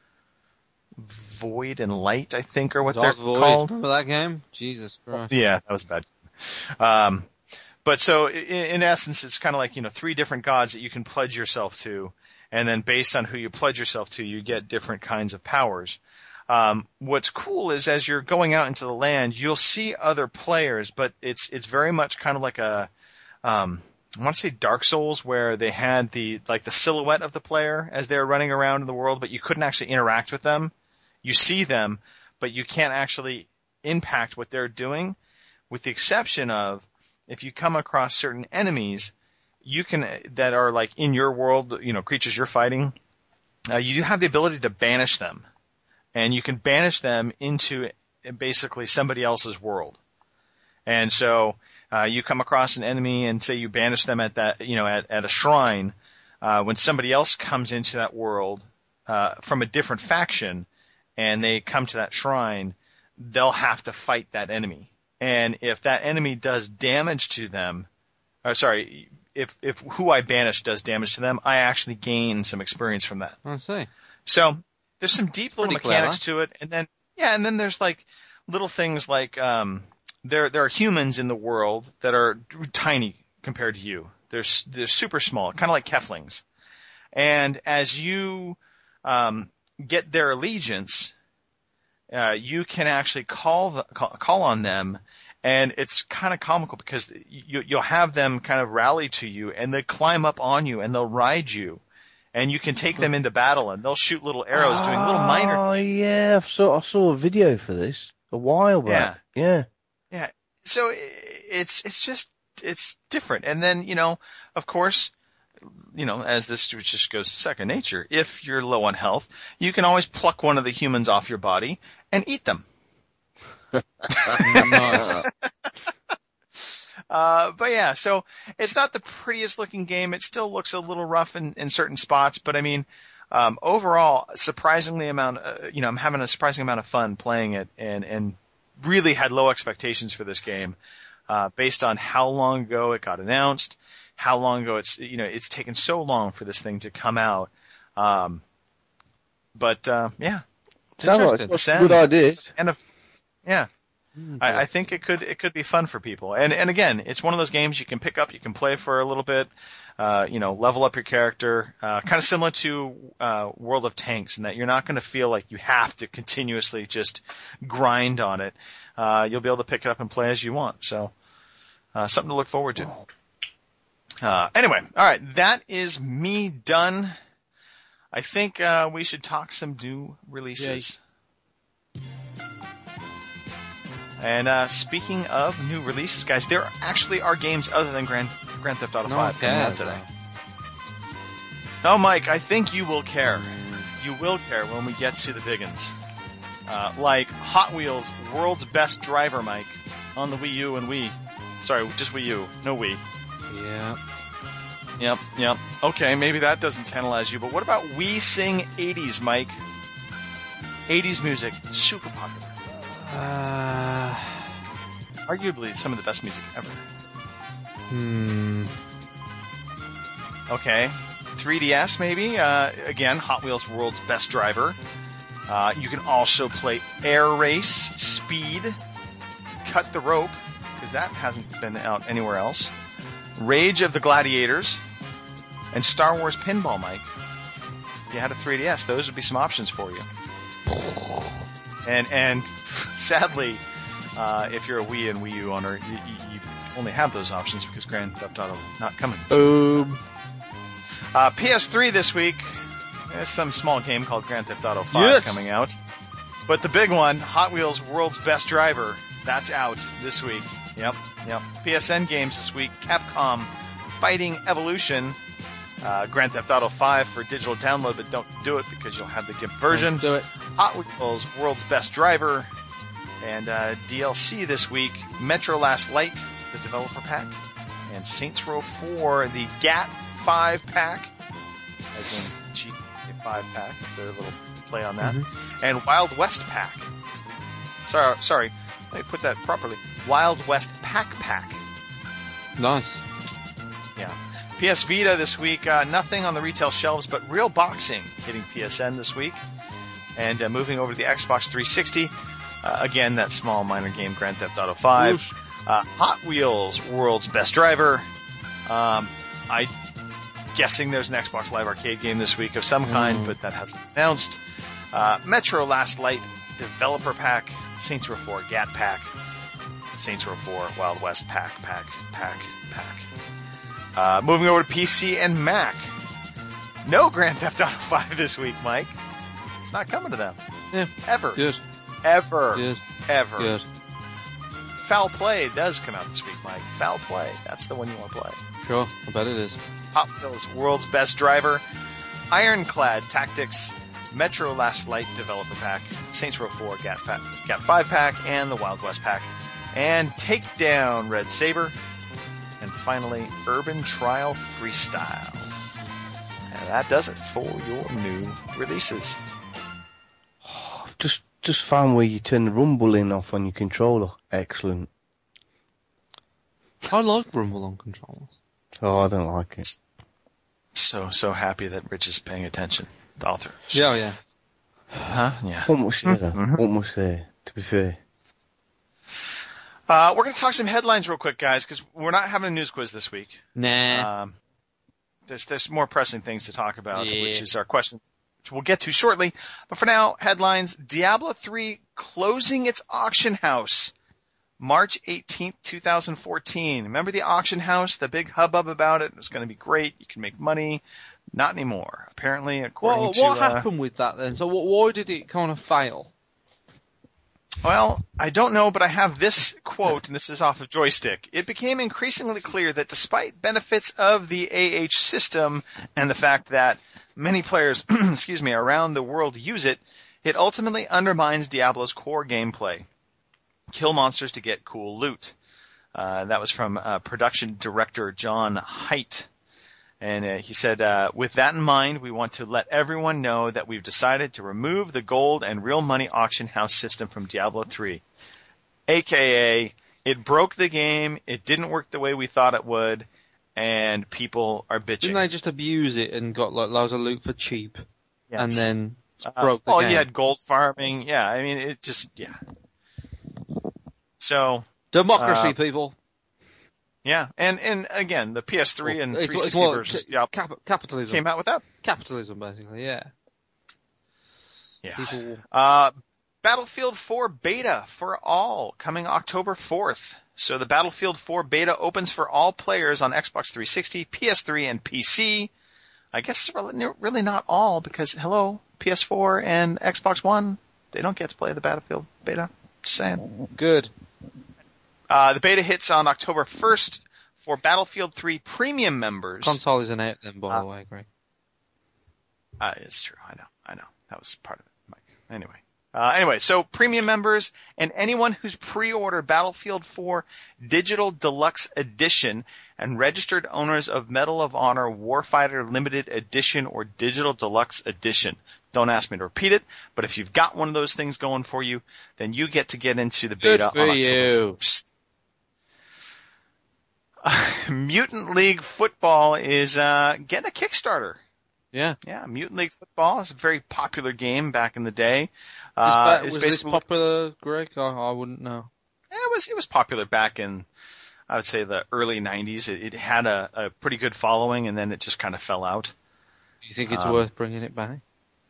Void, and Light, I think are what Dark they're Void. called. Remember that game? Jesus Christ. Yeah, that was bad. Um, but so in, in essence, it's kind of like, you know, three different gods that you can pledge yourself to. And then based on who you pledge yourself to, you get different kinds of powers. Um, what's cool is as you're going out into the land, you'll see other players, but it's it's very much kind of like a, um, I want to say Dark Souls, where they had the like the silhouette of the player as they're running around in the world, but you couldn't actually interact with them. You see them, but you can't actually impact what they're doing, with the exception of if you come across certain enemies, you can that are like in your world, you know, creatures you're fighting. Uh, you have the ability to banish them. And you can banish them into basically somebody else's world. And so uh, you come across an enemy and say you banish them at that, you know, at, at a shrine. Uh, when somebody else comes into that world uh, from a different faction and they come to that shrine, they'll have to fight that enemy. And if that enemy does damage to them, or sorry, if if who I banish does damage to them, I actually gain some experience from that. I see. So there's some deep little Pretty mechanics to it, and then yeah, and then there's like little things like um there there are humans in the world that are tiny compared to you. They're they're super small, kind of like Keflings. And as you um, get their allegiance, uh, you can actually call, the, call call on them, and it's kind of comical because you, you'll have them kind of rally to you, and they climb up on you, and they'll ride you, and you can take them into battle, and they'll shoot little arrows, doing little minor. Oh yeah, I saw I saw a video for this a while back. Yeah, yeah. Yeah. So it's it's just it's different, and then you know, of course. You know, as this just goes to second nature, if you're low on health, you can always pluck one of the humans off your body and eat them. uh, but yeah, so it's not the prettiest looking game. It still looks a little rough in, in certain spots, but I mean, um, overall, surprisingly amount, uh, you know, I'm having a surprising amount of fun playing it, and and really had low expectations for this game, uh, based on how long ago it got announced. How long ago it's, you know, it's taken so long for this thing to come out. Um, but, uh, yeah. Sounds like it's a good idea. And, a, yeah. Mm, I, I think it could, it could be fun for people. And, and again, it's one of those games you can pick up, you can play for a little bit, uh, you know, level up your character, uh, kind of similar to, uh, World of Tanks, in that you're not going to feel like you have to continuously just grind on it. Uh, you'll be able to pick it up and play as you want. So, uh, something to look forward to. Uh, anyway, all right, that is me done. I think uh, we should talk some new releases. Yay. And uh, speaking of new releases, guys, there actually are games other than Grand, Grand Theft Auto five coming out today. No, Mike, I think you will care. You will care when we get to the big ones. Uh, like Hot Wheels World's Best Driver, Mike, on the Wii U and Wii. Sorry, just Wii U, no Wii. Yeah. Yep, yep. Okay, maybe that doesn't tantalize you, but what about We Sing eighties, Mike? eighties music, super popular. Uh, Arguably some of the best music ever. Hmm. Okay, three D S maybe. Uh, again, Hot Wheels World's Best Driver. Uh, you can also play Air Race, Speed, Cut the Rope, because that hasn't been out anywhere else. Rage of the Gladiators, and Star Wars Pinball, Mike. If you had a three D S, those would be some options for you. And and sadly, uh, if you're a Wii and Wii U owner, you, you, you only have those options because Grand Theft Auto not coming. Boom. Uh, P S three this week. There's some small game called Grand Theft Auto five yes. coming out. But the big one, Hot Wheels World's Best Driver, that's out this week. Yep, yep. P S N games this week, Capcom Fighting Evolution, uh, Grand Theft Auto five for digital download, but don't do it because you'll have the gift version. Don't do it. Hot Wheels World's Best Driver, and uh, D L C this week, Metro Last Light, the developer pack, and Saints Row four, the G A T five pack, as in G T A five pack. It's a little play on that. Mm-hmm. And Wild West pack. Sorry, sorry. Let me put that properly. Wild West Pack Pack. Nice. Yeah. P S Vita this week, uh, nothing on the retail shelves, but Real Boxing hitting P S N this week. And uh, moving over to the Xbox three sixty, uh, again, that small minor game, Grand Theft Auto five. Uh, Hot Wheels World's Best Driver. Um, I'm guessing there's an Xbox Live Arcade game this week of some kind, mm. but that hasn't been announced. Uh, Metro Last Light Developer Pack. Saints Row four G A T Pack. Saints Row four Wild West Pack, Pack, Pack, Pack. Uh, moving over to P C and Mac. No Grand Theft Auto five this week, Mike. It's not coming to them. Yeah. Ever. Good. Ever. Good. Ever. Good. Foul Play does come out this week, Mike. Foul Play. That's the one you want to play. Sure. I bet it is. Hot Wheels World's Best Driver. Ironclad Tactics. Metro Last Light Developer Pack. Saints Row four G A T five Pack. And the Wild West Pack. And Takedown Red Saber. And finally, Urban Trial Freestyle. And that does it for your new releases. Oh, just just found where you turn the rumble in off on your controller. Excellent. I like rumble on controllers. Oh, I don't like it. So, so happy that Rich is paying attention. The author. Yeah, yeah. Huh? Yeah. Not much there, mm-hmm. Not much there, to be fair. Uh, we're going to talk some headlines real quick, guys, because we're not having a news quiz this week. Nah. Um, there's there's more pressing things to talk about, Yeah. which is our question, which we'll get to shortly. But for now, headlines: Diablo three closing its auction house, March eighteenth, twenty fourteen. Remember the auction house? The big hubbub about it. It was going to be great. You can make money. Not anymore. Apparently, according What, to what uh, happened with that then? So what, why did it kind of fail? Well, I don't know, but I have this quote, and this is off of Joystick. It became increasingly clear that despite benefits of the A H system and the fact that many players, excuse me, around the world use it, it ultimately undermines Diablo's core gameplay. Kill monsters to get cool loot. Uh, that was from uh, production director John Haidt. And uh, he said, uh, with that in mind, we want to let everyone know that we've decided to remove the gold and real money auction house system from Diablo three. A K A, it broke the game, it didn't work the way we thought it would, and people are bitching. Didn't they just abuse it and got like loads of loot for cheap? Yes. And then uh, broke the well, game? you had gold farming. Yeah, I mean, it just, yeah. So. Democracy, uh, people. Yeah, and, and again, the P S three and It's- three it's sixty more versus ca- Diablo cap- capitalism. came out with that. Capitalism, basically, yeah. Yeah. People... Uh, Battlefield four beta for all coming October fourth. So the Battlefield four beta opens for all players on Xbox three sixty, P S three, and P C. I guess it's really, really not all because, hello, P S four and Xbox One, they don't get to play the Battlefield beta. Just saying. Good. Uh, the beta hits on October first for Battlefield three premium members. Console isn't out then, by Uh, the way, Greg. Uh, it's true. I know. I know. That was part of it, Mike. Anyway. Uh, anyway, so premium members and anyone who's pre-ordered Battlefield four Digital Deluxe Edition and registered owners of Medal of Honor Warfighter Limited Edition or Digital Deluxe Edition. Don't ask me to repeat it, but if you've got one of those things going for you, then you get to get into the beta Good for on October you. first. Uh, Mutant League Football is uh, getting a Kickstarter. Yeah. Yeah, Mutant League Football is a very popular game back in the day. Uh, Uh, was it's this basically popular, Greg? I, I wouldn't know. it was it was popular back in, I would say, the early nineties. It, it had a, a pretty good following, and then it just kind of fell out. Do you think it's Um, worth bringing it back?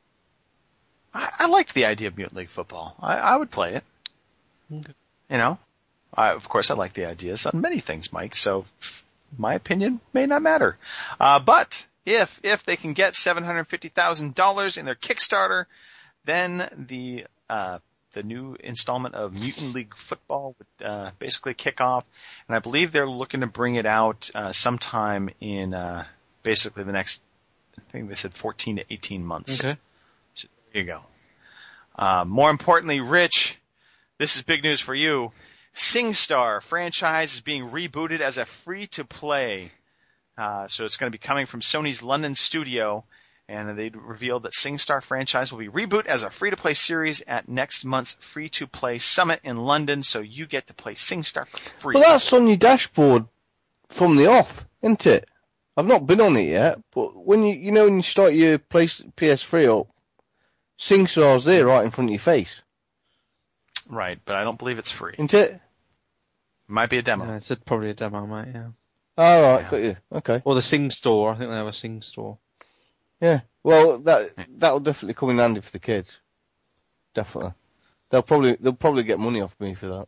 I, I liked the idea of Mutant League Football. I, I would play it. Okay. You know, I, of course, I like the ideas on many things, Mike. So, my opinion may not matter. Uh, but if if they can get seven hundred fifty thousand dollars in their Kickstarter, then the uh, the new installment of Mutant League Football would uh, basically kick off, and I believe they're looking to bring it out uh, sometime in uh, basically the next, I think they said fourteen to eighteen months. Okay. So there you go. Uh, more importantly, Rich, this is big news for you. SingStar franchise is being rebooted as a free-to-play. Uh, so it's going to be coming from Sony's London studio, and they revealed that SingStar franchise will be rebooted as a free-to-play series at next month's free-to-play summit in London, so you get to play SingStar for free. Well, that's on your dashboard from the off, isn't it? I've not been on it yet, but when you you know when you start your P S three up, SingStar's there right in front of your face, Right, but I don't believe it's free. It isn't it? might be a demo. Yeah, it's probably a demo, mate, yeah. All right, Yeah. got you. Okay. Or the Sing Store. I think they have a Sing Store. Yeah. Well, that that'll definitely come in handy for the kids. Definitely. They'll probably they'll probably get money off me for that.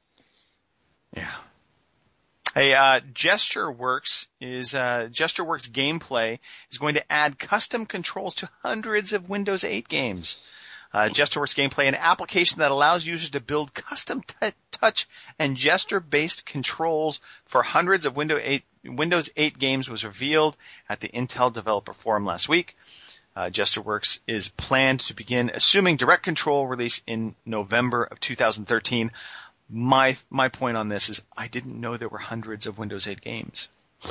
Yeah. Hey, uh, GestureWorks is, uh, GestureWorks gameplay is going to add custom controls to hundreds of Windows eight games. Uh, GestureWorks gameplay, an application that allows users to build custom t- touch and gesture-based controls for hundreds of Windows eight, Windows eight games, was revealed at the Intel Developer Forum last week. Uh, GestureWorks is planned to begin assuming direct control release in November of two thousand thirteen. My my point on this is I didn't know there were hundreds of Windows eight games.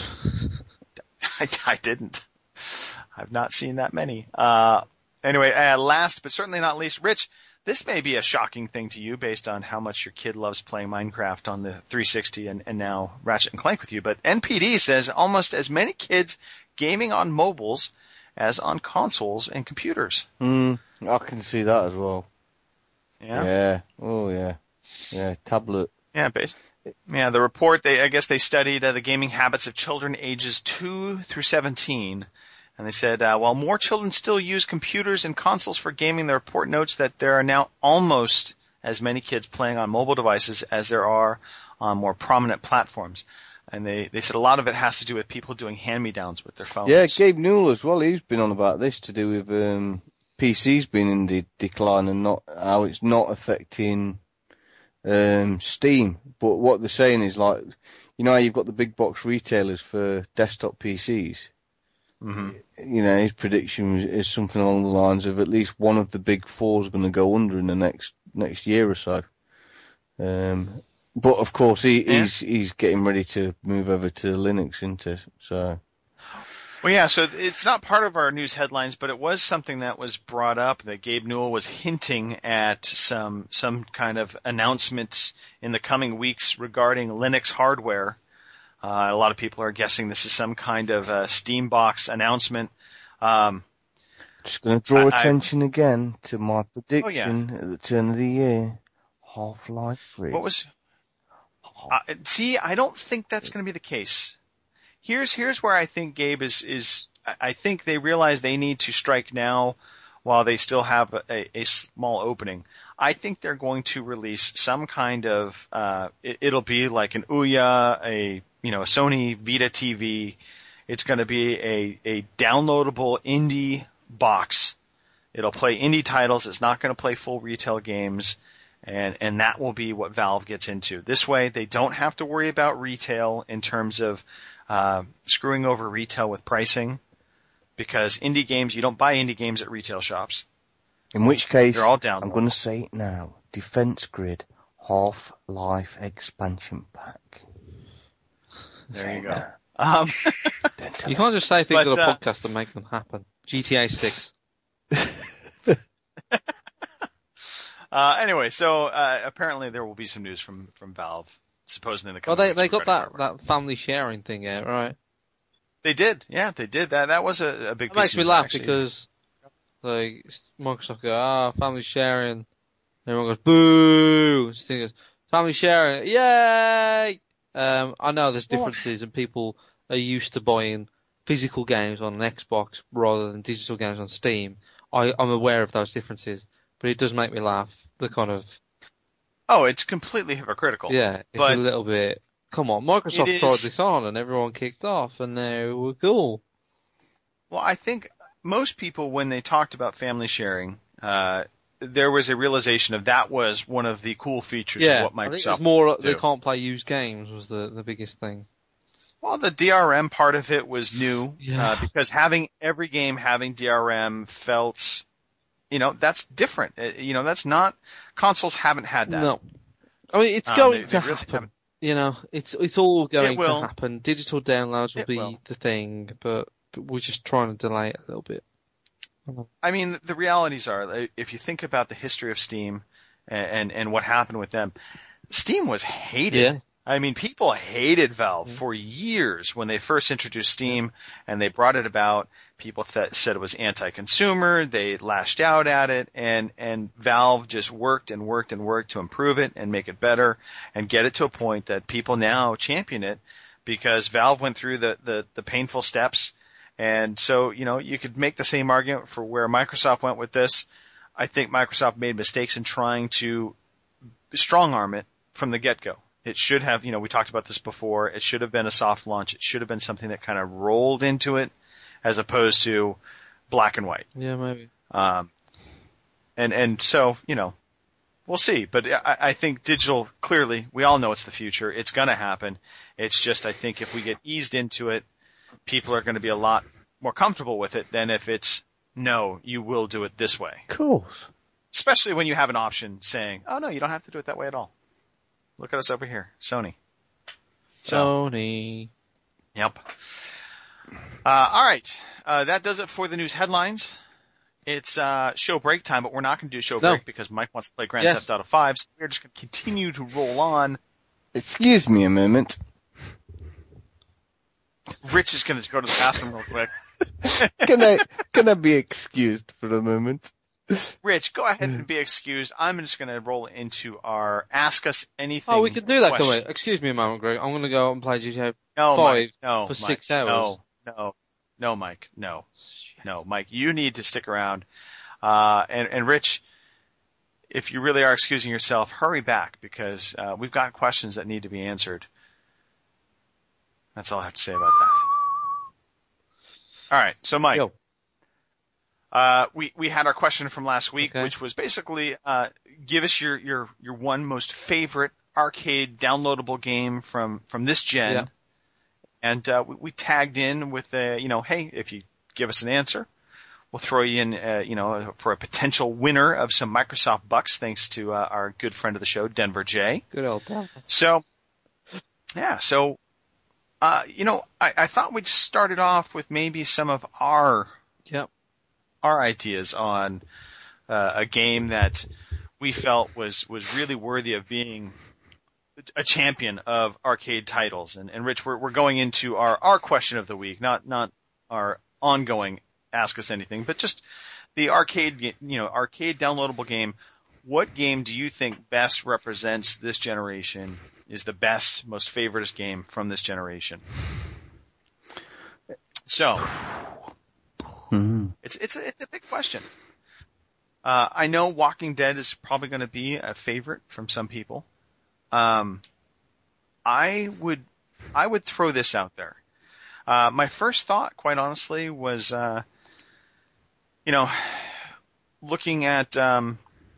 I, I didn't. I've not seen that many. Uh, anyway, uh, last but certainly not least, Rich, this may be a shocking thing to you based on how much your kid loves playing Minecraft on the three sixty and, and now Ratchet and Clank with you, but N P D says almost as many kids gaming on mobiles as on consoles and computers. Mm, I can see that as well. Yeah? Yeah. Oh yeah. Yeah. Tablet Yeah, based. Yeah, the report, they I guess they studied uh, the gaming habits of children ages two through seventeen. And they said, uh, while more children still use computers and consoles for gaming, the report notes that there are now almost as many kids playing on mobile devices as there are on more prominent platforms. And they, they said a lot of it has to do with people doing hand-me-downs with their phones. Yeah, Gabe Newell as well, he's been on about this to do with um, P Cs being in de- decline and not how it's not affecting um, Steam. But what they're saying is, like, you know how you've got the big box retailers for desktop P Cs? Mm-hmm. You know, his prediction is, is something along the lines of at least one of the big four is going to go under in the next next year or so. Um, but of course, he, yeah. he's he's getting ready to move over to Linux, isn't it? So. Well, yeah. So it's not part of our news headlines, but it was something that was brought up that Gabe Newell was hinting at some some kind of announcement in the coming weeks regarding Linux hardware. Uh, a lot of people are guessing this is some kind of uh, Steambox announcement. Um, Just going to draw I, attention I, again to my prediction oh, yeah. at the turn of the year. Half-Life three. What was? Uh, see, I don't think that's going to be the case. Here's here's where I think Gabe is is. I think they realize they need to strike now, while they still have a, a small opening. I think they're going to release some kind of. Uh, it, it'll be like an Ouya, a you know a Sony Vita T V. It's going to be a a downloadable indie box. It'll play indie titles. It's not going to play full retail games. And, and that will be what Valve gets into. This way, they don't have to worry about retail in terms of, uh, screwing over retail with pricing. Because indie games, you don't buy indie games at retail shops. In which case, they're all down. I'm going to say it now. Defense Grid Half-Life expansion pack. There you go. Um, you can't just say things but, on a uh, podcast and make them happen. G T A six. Uh, anyway, so uh, apparently there will be some news from, from Valve, supposedly in the Well, coming they weeks they got that, hardware. that family sharing thing out, right? They did, yeah, they did. That that was a, a big It piece makes of me news, laugh actually. because like Microsoft go, ah, family sharing. Everyone goes, boo. This thing goes, family sharing, yay! Um, I know there's differences, and people are used to buying physical games on an Xbox rather than digital games on Steam. I, I'm aware of those differences, but it does make me laugh. The kind of Oh, it's completely hypocritical. yeah, it's but a little bit. Come on, Microsoft is- tried this on, and everyone kicked off, and now we're cool. Well, I think most people, when they talked about family sharing, uh, there was a realization of that was one of the cool features Yeah, of what I think Microsoft it's more do. they can't play used games was the the biggest thing. Well, the D R M part of it was new, Yeah. uh, because having every game having D R M felt, you know, that's different. Uh, you know, that's not, consoles haven't had that. No, I mean it's Um, going they- to they really happen. haven't. You know, it's it's all going It will. to happen. Digital downloads will It be will. the thing, but, but we're just trying to delay it a little bit. I mean, the realities are, uh, if you think about the history of Steam and, and, and what happened with them, Steam was hated. Yeah. I mean, people hated Valve Yeah. for years when they first introduced Steam and they brought it about. People th- said it was anti-consumer. They lashed out at it, and, and Valve just worked and worked and worked to improve it and make it better and get it to a point that people now champion it because Valve went through the, the, the painful steps. And so, you know, you could make the same argument for where Microsoft went with this. I think Microsoft made mistakes in trying to strong arm it from the get-go. It should have, you know, we talked about this before. It should have been a soft launch. It should have been something that kind of rolled into it as opposed to black and white. Yeah, maybe. Um, and, and so, you know, we'll see. But I, I think digital, clearly, we all know it's the future. It's going to happen. It's just, I think if we get eased into it, people are going to be a lot more comfortable with it than if it's, no, you will do it this way. Of course. Especially when you have an option saying, oh no, you don't have to do it that way at all. Look at us over here, Sony. So, Sony. yep. Uh, all right. Uh, that does it for the news headlines. It's uh, show break time, but we're not going to do show No. break because Mike wants to play Grand Yes. Theft Auto five, so we're just going to continue to roll on. Excuse me a moment. Rich is going to go to the bathroom real quick. Can I can I be excused for a moment? Rich, go ahead and be excused. I'm just going to roll into our Ask Us Anything Oh, we can do that, question. can we? Excuse me a moment, Greg. I'm going to go out and play G T A No, five Mike, no, for Mike, six hours. No, no, no, Mike, no. No, Mike, you need to stick around. Uh, and, and Rich, if you really are excusing yourself, hurry back because uh, we've got questions that need to be answered. That's all I have to say about that. All right, so Mike, Yo. uh, we we had our question from last week, Okay. which was basically uh, give us your, your, your one most favorite arcade downloadable game from, from this gen, Yeah. and uh, we, we tagged in with a, you know, hey, if you give us an answer, we'll throw you in, uh, you know, for a potential winner of some Microsoft bucks, thanks to uh, our good friend of the show, Denver J. Good old Denver. So, yeah, so, uh, you know, I, I thought we'd start it off with maybe some of our Yep. our ideas on uh, a game that we felt was, was really worthy of being a champion of arcade titles. And, and Rich, we're, we're going into our, our question of the week, not not our ongoing Ask Us Anything, but just the arcade, you know, arcade downloadable game. What game do you think best represents this generation, is the best, most favoritist game from this generation? So, Mm-hmm. it's it's a, it's a big question. Uh, I know Walking Dead is probably going to be a favorite from some people. Um, I would I would throw this out there. Uh, my first thought, quite honestly, was, uh, you know, looking at, um,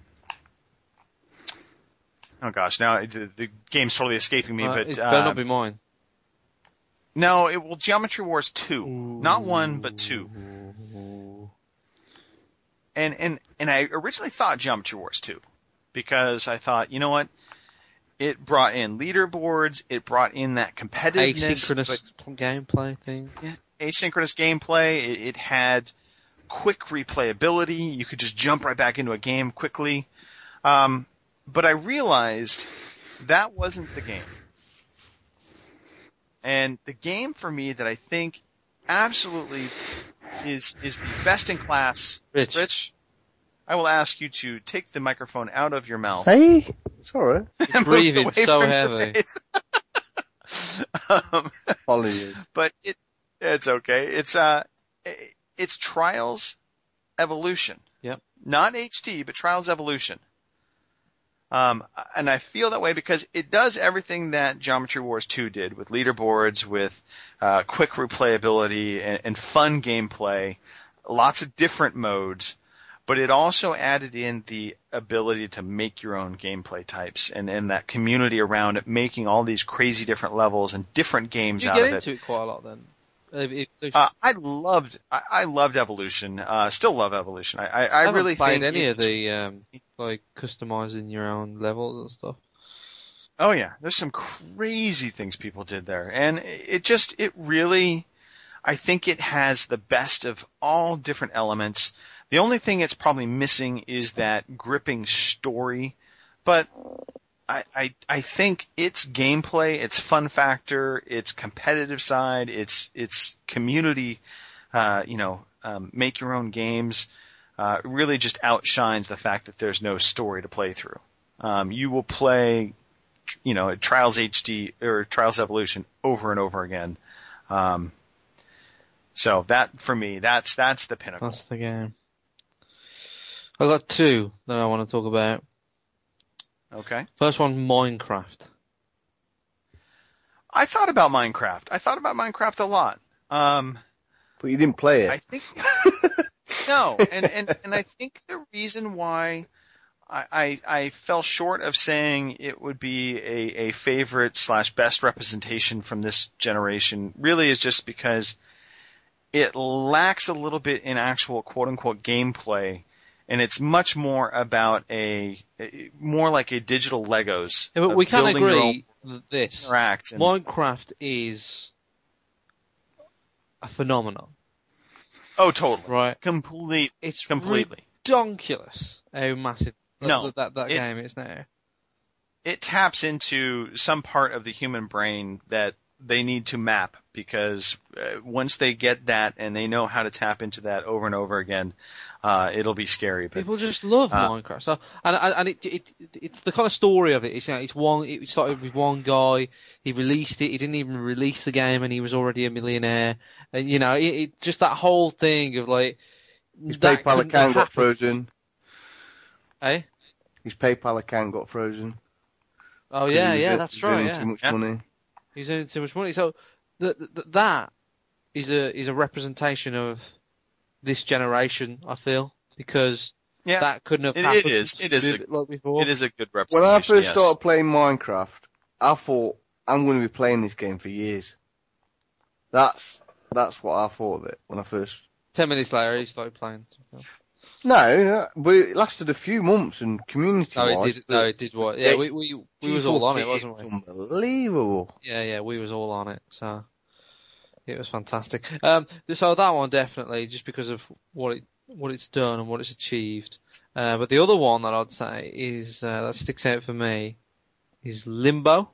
oh gosh, now the, the game's totally escaping me, Uh, but, it uh, better not be mine. no, it will Geometry Wars two, Ooh. not one, but two. And, and, and I originally thought Geometry Wars two, because I thought, you know what? It brought in leaderboards, it brought in that competitiveness, Asynchronous but gameplay thing. yeah, asynchronous gameplay. It, it had quick replayability. You could just jump right back into a game quickly. Um, but I realized that wasn't the game. And the game for me that I think absolutely is is the best in class. Rich. Rich, I will ask you to take the microphone out of your mouth. Hey, it's alright. Move breathing away so from your heavy. face. um, Apologies. but it it's okay. It's uh it's Trials Evolution. Yep. Not H D, but Trials Evolution. Um, and I feel that way because it does everything that Geometry Wars two did with leaderboards, with uh, quick replayability and, and fun gameplay, lots of different modes. But it also added in the ability to make your own gameplay types and, and that community around it, making all these crazy different levels and different games Did you out get of into it. it quite a lot then? It, it, Uh, I loved, I, I loved Evolution. Uh, still love Evolution. I, I, I, I haven't really played think any of it's- the um, like customizing your own levels and stuff. Oh yeah, there's some crazy things people did there, and it just, it really, I think it has the best of all different elements. The only thing it's probably missing is that gripping story, but I, I, I think its gameplay, its fun factor, its competitive side, its, its community, uh, you know, um, make your own games, uh, really just outshines the fact that there's no story to play through. Um, you will play, you know, Trials H D or Trials Evolution over and over again. Um, so that, for me, that's, that's the pinnacle. That's the game. I got two that I want to talk about. Okay. First one, Minecraft. I thought about Minecraft. I thought about Minecraft a lot. Um, But you didn't play it. I think, no, and, and, and I think the reason why I, I, I fell short of saying it would be a, a favorite slash best representation from this generation really is just because it lacks a little bit in actual quote unquote gameplay. And it's much more about a, a more like a digital Legos. Yeah, but of we can building your own agree that this interact and, Minecraft is a phenomenon, oh, totally, right? complete, It's completely. ridiculous how massive that, No, that, that it- game is now. It taps into some part of the human brain that they need to map, because uh, once they get that and they know how to tap into that over and over again, uh, it'll be scary. But, people just love uh, Minecraft. So, and and it, it it's the kind of story of it. It's, you know, it's one. It started with one guy. He released it. He didn't even release the game, and he was already a millionaire. And you know, it, it just that whole thing of like His that PayPal couldn't account have got happened. frozen. Eh? His PayPal account got frozen. Oh 'cause yeah, he was, yeah, uh, that's he was earning right. Yeah. too much Yeah. money. He's earning too much money. So th- th- that is a is a representation of this generation, I feel, because yeah, that couldn't have it, happened it is. It is. A, like before. it is a good When representation. I first yes. started playing Minecraft, I thought I'm going to be playing this game for years. That's that's what I thought of it when I first. Ten minutes later, he started playing. No, no, but it lasted a few months, and community No, wise, it did. No, it did what? Yeah, we we we was all on it, wasn't we? Unbelievable. Yeah, yeah, we was all on it. So it was fantastic. Um, so that one definitely, just because of what it what it's done and what it's achieved. Uh, but the other one that I'd say is uh, that sticks out for me is Limbo.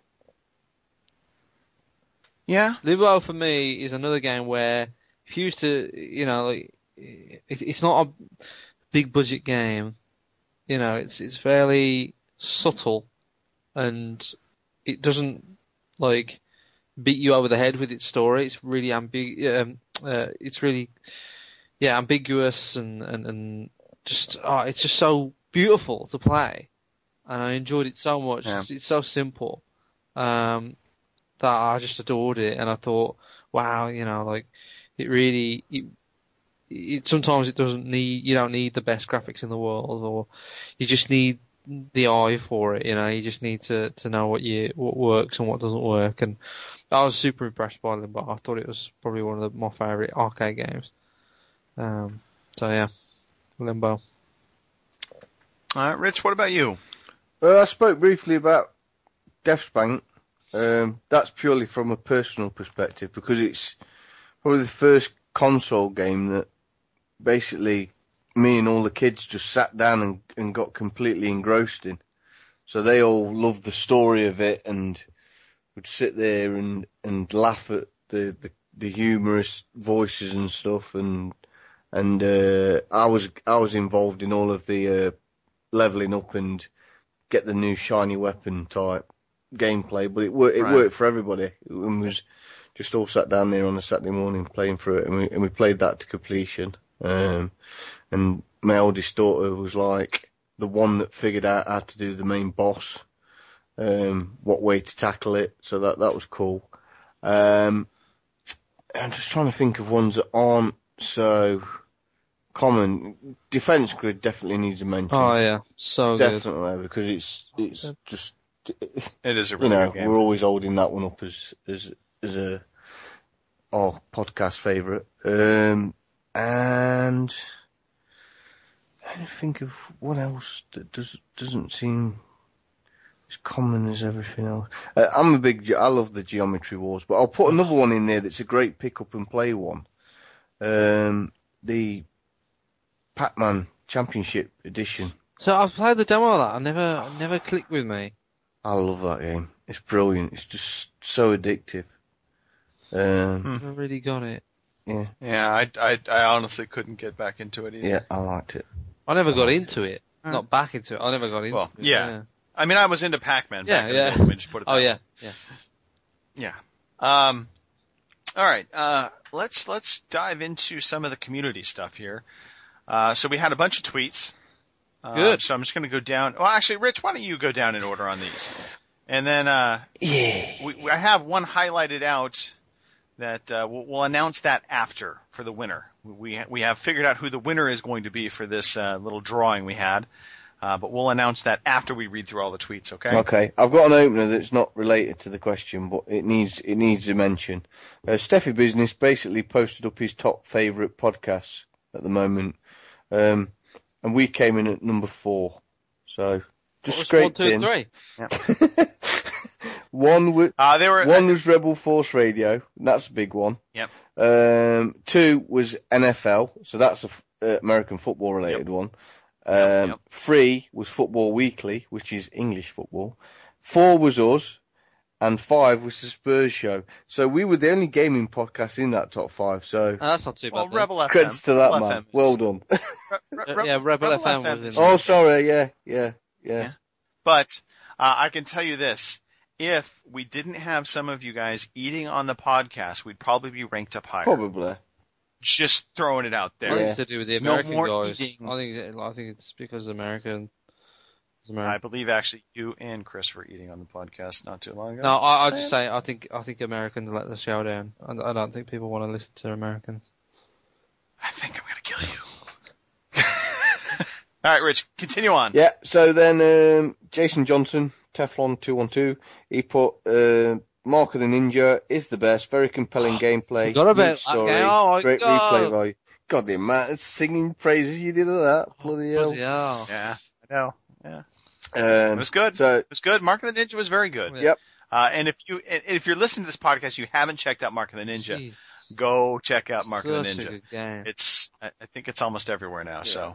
Yeah. Limbo for me is another game where if you used to, you know, like it, it's not a big budget game. You know, it's it's fairly subtle, and it doesn't like beat you over the head with its story. It's really ambig- um, uh, it's really yeah ambiguous and and and just oh, it's just so beautiful to play, and I enjoyed it so much. Yeah. It's, it's so simple. Um, that I just adored it, and I thought, wow, you know, like it really, it, it sometimes it doesn't need, you don't need the best graphics in the world, or you just need the eye for it, you know, you just need to to know what you what works and what doesn't work, and I was super impressed by Limbo. I thought it was probably one of the, my favourite arcade games. Um, so yeah, Limbo. All right, Rich, what about you? Uh, I spoke briefly about Deathspank. Um, that's purely from a personal perspective because it's probably the first console game that basically me and all the kids just sat down and, and got completely engrossed in. So they all loved the story of it and would sit there and, and laugh at the, the, the humorous voices and stuff. And and uh, I was I was involved in all of the uh, leveling up and get the new shiny weapon type gameplay, but it worked. It Right. worked for everybody. It was just all sat down there on a Saturday morning playing through it, and we and we played that to completion. Um, and my oldest daughter was like the one that figured out how to do the main boss, um, what way to tackle it. So that that was cool. Um, I'm just trying to think of ones that aren't so common. Defense Grid definitely needs a mention. Oh yeah, so good. Definitely, because it's it's just. It is a You really know, good game. we're always holding that one up as as as a our podcast favourite. Um, and I think of what else that does doesn't seem as common as everything else. Uh, I'm a big, ge- I love the Geometry Wars, but I'll put another one in there that's a great pick up and play one. Um, the Pac-Man Championship Edition. So I've played the demo of that. I never, never clicked with me. I love that game. It's brilliant. It's just so addictive. Um, Hmm. Never really got it. yeah, Yeah, I, I, I honestly couldn't get back into it either. yeah, I liked it. I never got into it. Not back into it. I never got into Well, it. yeah. I mean, I was into Pac-Man. Yeah, back in yeah. the day, let me just put it Oh that yeah, way. yeah. Yeah. Um, all right. Uh, let's let's dive into some of the community stuff here. Uh, so we had a bunch of tweets. Uh, Good. So I'm just going to go down. Well, actually, Rich, why don't you go down in order on these? And then uh, Yeah. we, we, I have one highlighted out that uh, we'll, we'll announce that after for the winner. We we have figured out who the winner is going to be for this uh, little drawing we had. Uh, but we'll announce that after we read through all the tweets, okay? Okay, I've got an opener that's not related to the question, but it needs it needs a mention. Uh, Steffi Business basically posted up his top favourite podcasts at the moment, um, and we came in at number four. So just What was scraped one, two, in. three? one was Uh, they were, one was Rebel Force Radio, and that's a big one. Yep. Um, two was N F L, so that's a f- uh, American football related one. Um, Yep, yep. Three was Football Weekly, which is English football. Four was us, and five was the Spurs show. So we were the only gaming podcast in that top five. So Oh, that's not too bad. Well, then. Rebel F M. credits to that, Rebel man. F M is- Well done. Re- Uh, Re- yeah, Rebel F M was in is- there. Oh, sorry. Yeah, yeah, yeah. Yeah. But uh, I can tell you this. If we didn't have some of you guys eating on the podcast, we'd probably be ranked up higher. Probably. Just throwing it out I there. think Yeah. it's to do with the No American more guys. eating. I think it- I think it's because American. It's I American. believe actually you and Chris were eating on the podcast not too long ago. No, I, I Saying. just say I think I think Americans let the show down. I, I don't think people want to listen to Americans. I think I'm going to kill you. All right, Rich, continue on. Yeah, so then um, Jason Johnson, Teflon two one two, he put uh, Mark of the Ninja is the best, very compelling gameplay, Forgot about huge story, that game. Oh my great God. replay value. God, the amount of singing praises you did of that, bloody hell. Bloody hell. Yeah, I know. Yeah, Um, it was good. So, It was good. Mark of the Ninja was very good. Yeah. Yep. Uh, and if you and if you're listening to this podcast, you haven't checked out Mark of the Ninja, Jeez, go check out Mark of the such a Ninja. good game. It's I I think it's almost everywhere now. So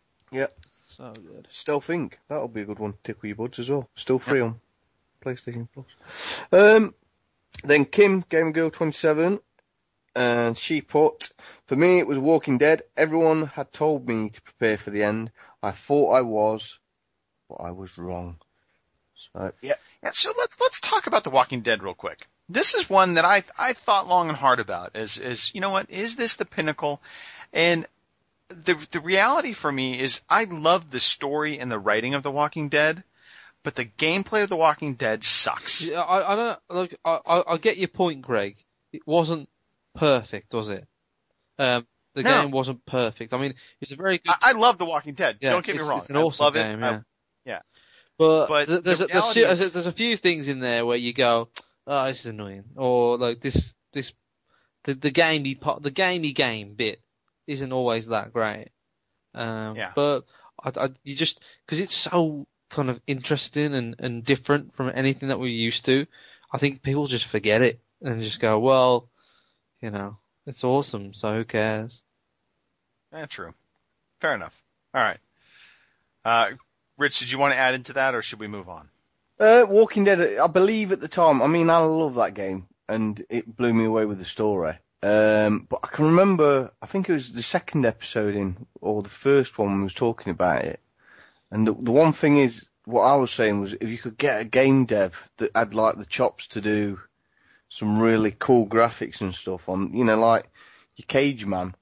So good. Stealth Inc, that'll be a good one to tickle your buds as well. Still free on PlayStation Plus. Um, then Kim, Gamer Girl twenty-seven, and she put, for me it was Walking Dead. Everyone had told me to prepare for the end. I thought I was, but I was wrong. So, yeah. yeah. So let's let's talk about The Walking Dead real quick. This is one that I I thought long and hard about. Is is you know what? Is this the pinnacle? And the the reality for me is I love the story and the writing of The Walking Dead, but the gameplay of The Walking Dead sucks. Yeah, I, I don't look. I, I I get your point, Greg. It wasn't perfect, was it? Um, the No. game wasn't perfect. I mean, it's a very good. I, I love The Walking Dead. yeah, Don't get me it's, wrong. It's an I awesome love game. it. I- Yeah. yeah. But, But th- there's the a, there's, reality few- is- there's a few things in there where you go, oh, this is annoying, or like this this the the gamey part, the gamey game bit isn't always that great. Um, Yeah. But I, I, you just because it's so kind of interesting and, and different from anything that we're used to, I think people just forget it and just go, well, you know, it's awesome, so who cares? Yeah, true. Fair enough. All right. Uh, Rich, did you want to add into that, or should we move on? Uh, Walking Dead, I believe at the time, I mean, I love that game, and it blew me away with the story. Um, but I can remember, I think it was the second episode in, or the first one, when we was talking about it. And the, the one thing is, what I was saying was, if you could get a game dev that had like the chops to do some really cool graphics and stuff on, you know, like your Cage Man.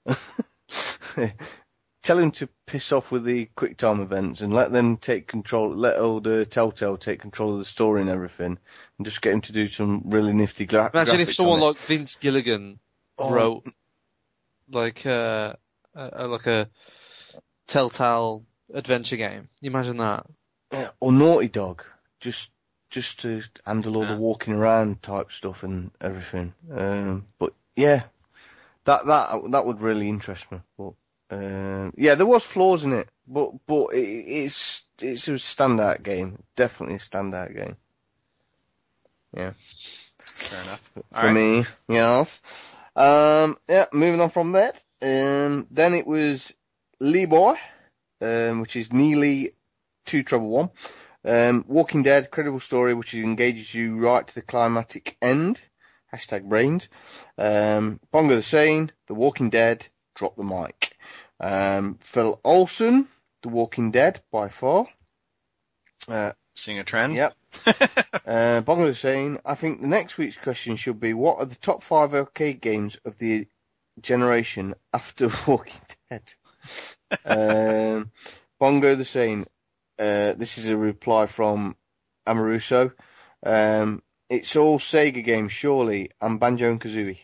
Tell him to piss off with the QuickTime events and let them take control, let old uh, Telltale take control of the story and everything, and just get him to do some really nifty gra- graphics. Imagine if someone on it. like Vince Gilligan Oh, wrote like uh, a, like a Telltale adventure game. You imagine that? yeah, or Naughty Dog, just just to handle all Yeah. the walking around type stuff and everything. Um, but yeah, that that that would really interest me. But um, yeah, there was flaws in it, but but it, it's it's a standout game, definitely a standout game. Yeah. Fair enough. For All right. me, yes. Um, yeah, moving on from that. Um, then it was Lee Boy, um, which is Neely two Trouble One. Um, Walking Dead, credible story, which engages you right to the climatic end. Hashtag brains. Um, Bongo the Sane, The Walking Dead, drop the mic. Um, Phil Olsen, The Walking Dead, by far. Uh, Seeing a trend? Yep. uh, Bongo is saying, I think the next week's question should be, what are the top five arcade games of the generation after Walking Dead? um, Bongo the saying, uh, this is a reply from Amaruso. Um, it's all Sega games, surely, and Banjo and Kazooie.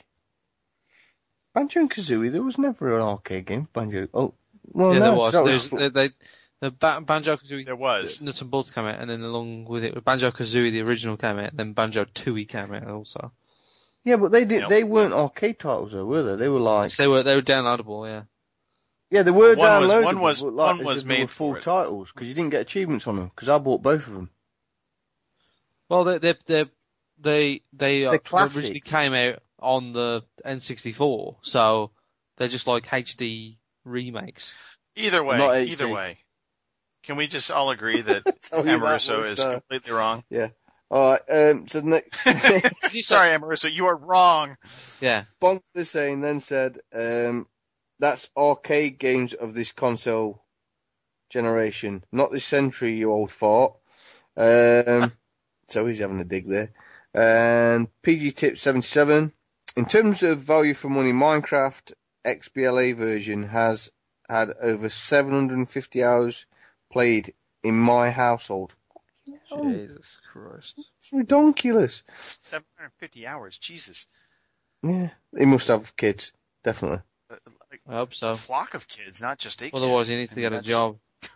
Banjo and Kazooie, there was never an arcade game. Banjo. Oh, well, yeah, no, there was. 'cause that There's, they, they, the ba- Banjo Kazooie There was. Nuts and Bolts came out, and then along with it, Banjo Kazooie the original came out, and then Banjo Tooie came out also. Yeah, but they did. Yep. They weren't arcade titles, though, were they? They were like. So they were they were downloadable, yeah. Yeah, they were One was- downloadable. one was- but like, one as was if they were made full for it. titles because you didn't get achievements on them. Because I bought both of them. Well, they they they they they uh, They're classics. originally came out on the N sixty-four, so they're just like H D remakes. Either way, Not H D. either way. Can we just all agree that Tell you that Amaruso much, is uh, completely wrong? Yeah. Alright, um, so the next... Sorry, Amarissa, you are wrong. Yeah. Bonk the Sane then said, um, that's arcade games of this console generation, not this century, you old fart. Um, so he's having a dig there. And P G Tip seventy-seven, in terms of value for money, Minecraft X B L A version has had over seven hundred fifty hours played in my household. Jesus Christ. It's ridiculous. seven hundred fifty hours, Jesus. Yeah, he must have kids, definitely. Uh, like I hope so. A flock of kids, not just a kid. Otherwise, he needs to get a That's- job.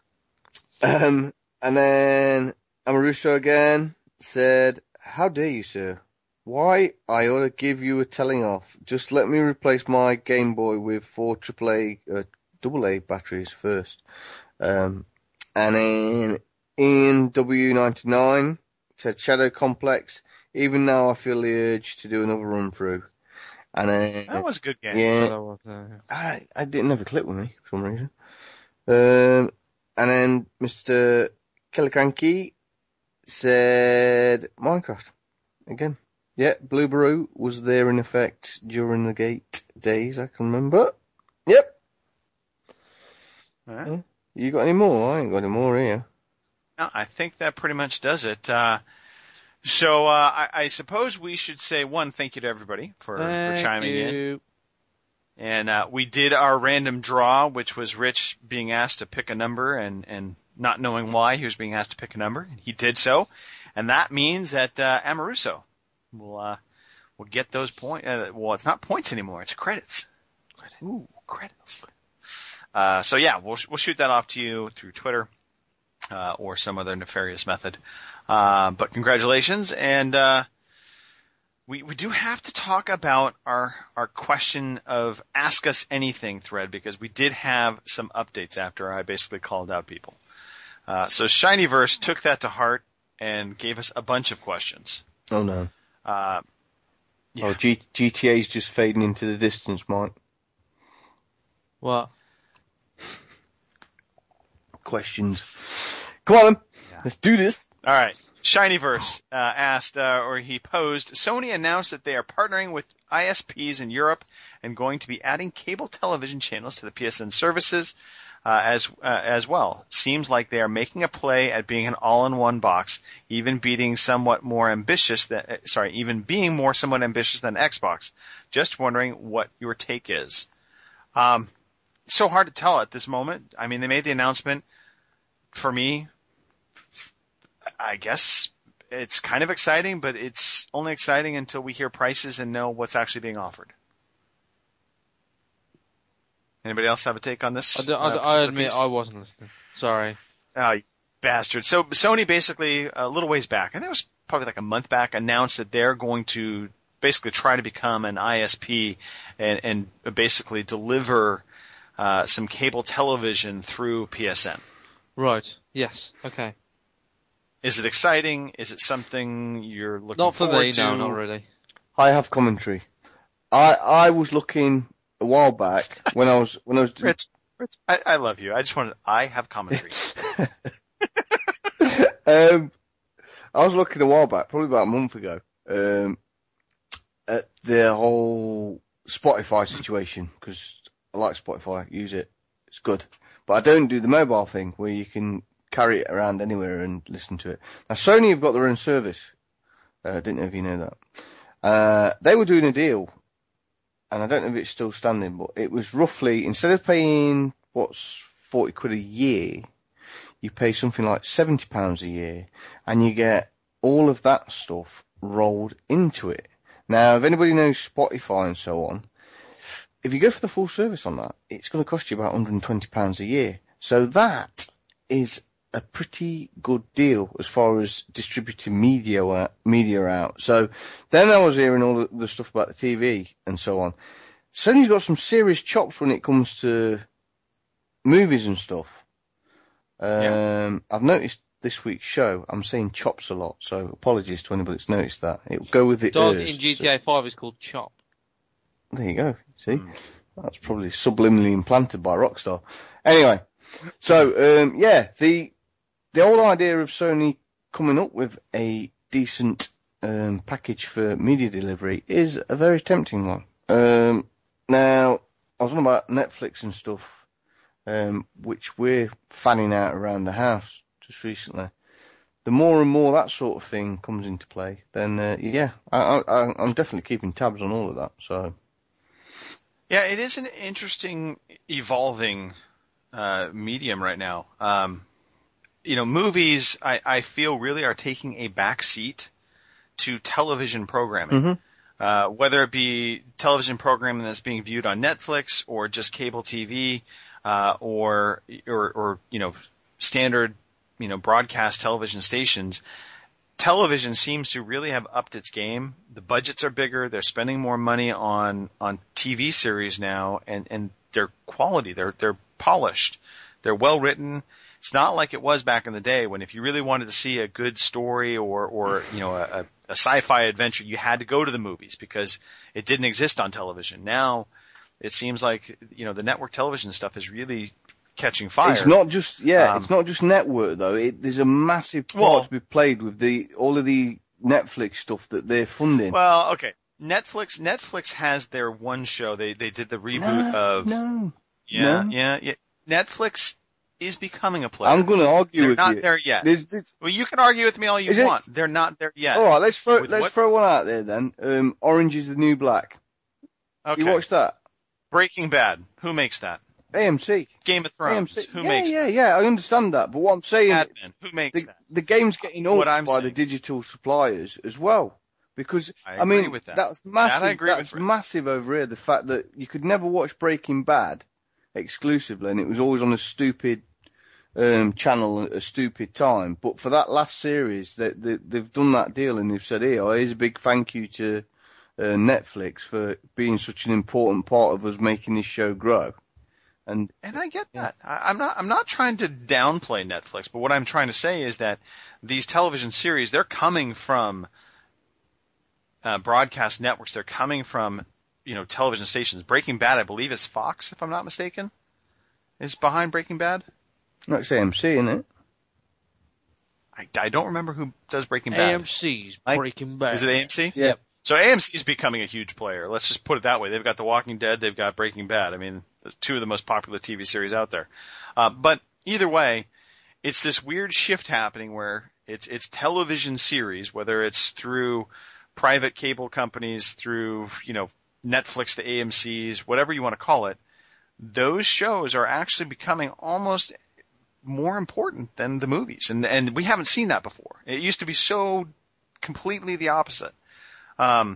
Um, and then Amaruso again said, how dare you, sir? Why, I ought to give you a telling off. Just let me replace my Game Boy with four triple A, uh, double A batteries first. Um, and then Ian W ninety-nine said, Shadow Complex, even now I feel the urge to do another run through. And then, That was a good game. yeah, That was, uh, I, I didn't have a clip with me for some reason. Um, and then Mister Killicranky said Minecraft again. Yeah, Blue Baru was there in effect during the Gate days, I can remember. Yep. All right. Yeah. You got any more? I ain't got any more here. No, I think that pretty much does it. Uh, so uh, I, I suppose we should say, one, thank you to everybody for, for thank chiming in. you. And uh, we did our random draw, which was Rich being asked to pick a number and, and not knowing why he was being asked to pick a number. And he did so. And that means that uh, Amoruso will uh, will get those points. Uh, well, it's not points anymore. It's credits. Credit. Ooh, credits. Uh, so, yeah, we'll we'll shoot that off to you through Twitter uh, or some other nefarious method. Uh, but congratulations. And uh, we we do have to talk about our, our question of Ask Us Anything thread, because we did have some updates after I basically called out people. Uh, so Shinyverse took that to heart and gave us a bunch of questions. Oh no. Uh, yeah. Oh, G- GTA's just fading into the distance, Mike. What? Questions. Come on, then. Yeah. Let's do this. All right. Shinyverse uh, asked, uh, or he posed, Sony announced that they are partnering with I S Ps in Europe and going to be adding cable television channels to the P S N services uh, as uh, as well. Seems like they are making a play at being an all-in-one box, even being somewhat more ambitious than uh, sorry, even being more somewhat ambitious than Xbox. Just wondering what your take is. Um, so hard to tell at this moment. I mean, they made the announcement. For me, I guess it's kind of exciting, but it's only exciting until we hear prices and know what's actually being offered. Anybody else have a take on this? I, do, I, uh, I admit piece? I wasn't listening. Sorry. Oh, you bastard. So Sony basically, a little ways back, I think it was probably like a month back, announced that they're going to basically try to become an I S P and, and basically deliver uh, some cable television through P S N. Right. Yes. Okay. Is it exciting? Is it something you're looking Not for forward me, to? no, not really. I have commentary. I I was looking a while back when I was when I was Rich, Rich, I, I love you. I just wanted, I have commentary. um, I was looking a while back, probably about a month ago, um, at the whole Spotify situation, because I like Spotify, use it, it's good. But I don't do the mobile thing where you can carry it around anywhere and listen to it. Now Sony have got their own service. I uh, didn't know if you know that. Uh, they were doing a deal, and I don't know if it's still standing, but it was roughly, instead of paying, what's forty quid a year, you pay something like seventy pounds a year, and you get all of that stuff rolled into it. Now, if anybody knows Spotify and so on, if you go for the full service on that, it's going to cost you about one hundred twenty pounds a year. So that is a pretty good deal as far as distributing media uh, media out. So then I was hearing all the, the stuff about the T V and so on. Sony's got some serious chops when it comes to movies and stuff. Um, yeah. I've noticed this week's show, I'm saying chops a lot, so apologies to anybody that's noticed that. It'll go with the Dog ers, in G T A so. five is called Chop. There you go. See? Mm. That's probably subliminally implanted by Rockstar. Anyway, so, um, yeah, the the whole idea of Sony coming up with a decent um, package for media delivery is a very tempting one. Um, now, I was on about Netflix and stuff, um, which we're fanning out around the house just recently. The more and more that sort of thing comes into play, then uh, yeah, I, I, I'm definitely keeping tabs on all of that. So, yeah, it is an interesting, evolving uh, medium right now. Um, you know, movies, I, I feel really are taking a back seat to television programming. mm-hmm. Uh, whether it be television programming that's being viewed on Netflix or just cable T V, uh, or, or, or, you know, standard, you know, broadcast television stations, television seems to really have upped its game. The budgets are bigger. They're spending more money on, on T V series now, and, and they're quality. They're, they're polished. They're well written. It's not like it was back in the day when if you really wanted to see a good story or, or, you know, a, a sci-fi adventure, you had to go to the movies because it didn't exist on television. Now it seems like, you know, the network television stuff is really catching fire. It's not just, yeah, Um, it's not just network though. It, there's a massive part Well- to be played with the, all of the Netflix stuff that they're funding. Well, okay. Netflix, Netflix has their one show. They, they did the reboot no, of, no. yeah, no. yeah, yeah. Netflix is becoming a player. I'm going to argue They're with not you. there yet. There's, there's, Well, you can argue with me all you Is it- want. They're not there yet. all right, let's throw With let's what- throw one out there then. Um, Orange is the New Black. Okay. You watched that? Breaking Bad. Who makes that? A M C. Game of A Thrones. M C. Who yeah, makes yeah, yeah. I understand that, but what I'm saying, that? Admin. Who makes the, that? the game's getting What owned I'm by the saying. digital suppliers as well. Because I I, agree mean, with that. that's massive. That I agree that's with, Rick. massive over here. The fact that you could never watch Breaking Bad exclusively, and it was always on a stupid um, channel at a stupid time. But for that last series, they, they, they've done that deal, and they've said, "Here, here's a big thank you to uh, Netflix for being such an important part of us making this show grow." And And I get that. I, I'm not. I'm not trying to downplay Netflix, but what I'm trying to say is that these television series, they're coming from uh, broadcast networks. They're coming from, you know, television stations. Breaking Bad, I believe, is Fox, if I'm not mistaken, is behind Breaking Bad. that's A M C, isn't it? I, I don't remember who does Breaking A Bad. M C's Mike, Breaking Bad. Is it A M C? Yeah. Yep. So A M C is becoming a huge player. Let's just put it that way. They've got The Walking Dead. They've got Breaking Bad. I mean, there's two of the most popular T V series out there. Uh, but either way, it's this weird shift happening where it's it's television series, whether it's through private cable companies, through, you know, Netflix, the A M Cs, whatever you want to call it. Those shows are actually becoming almost more important than the movies, and and we haven't seen that before. It used to be so completely the opposite. Um,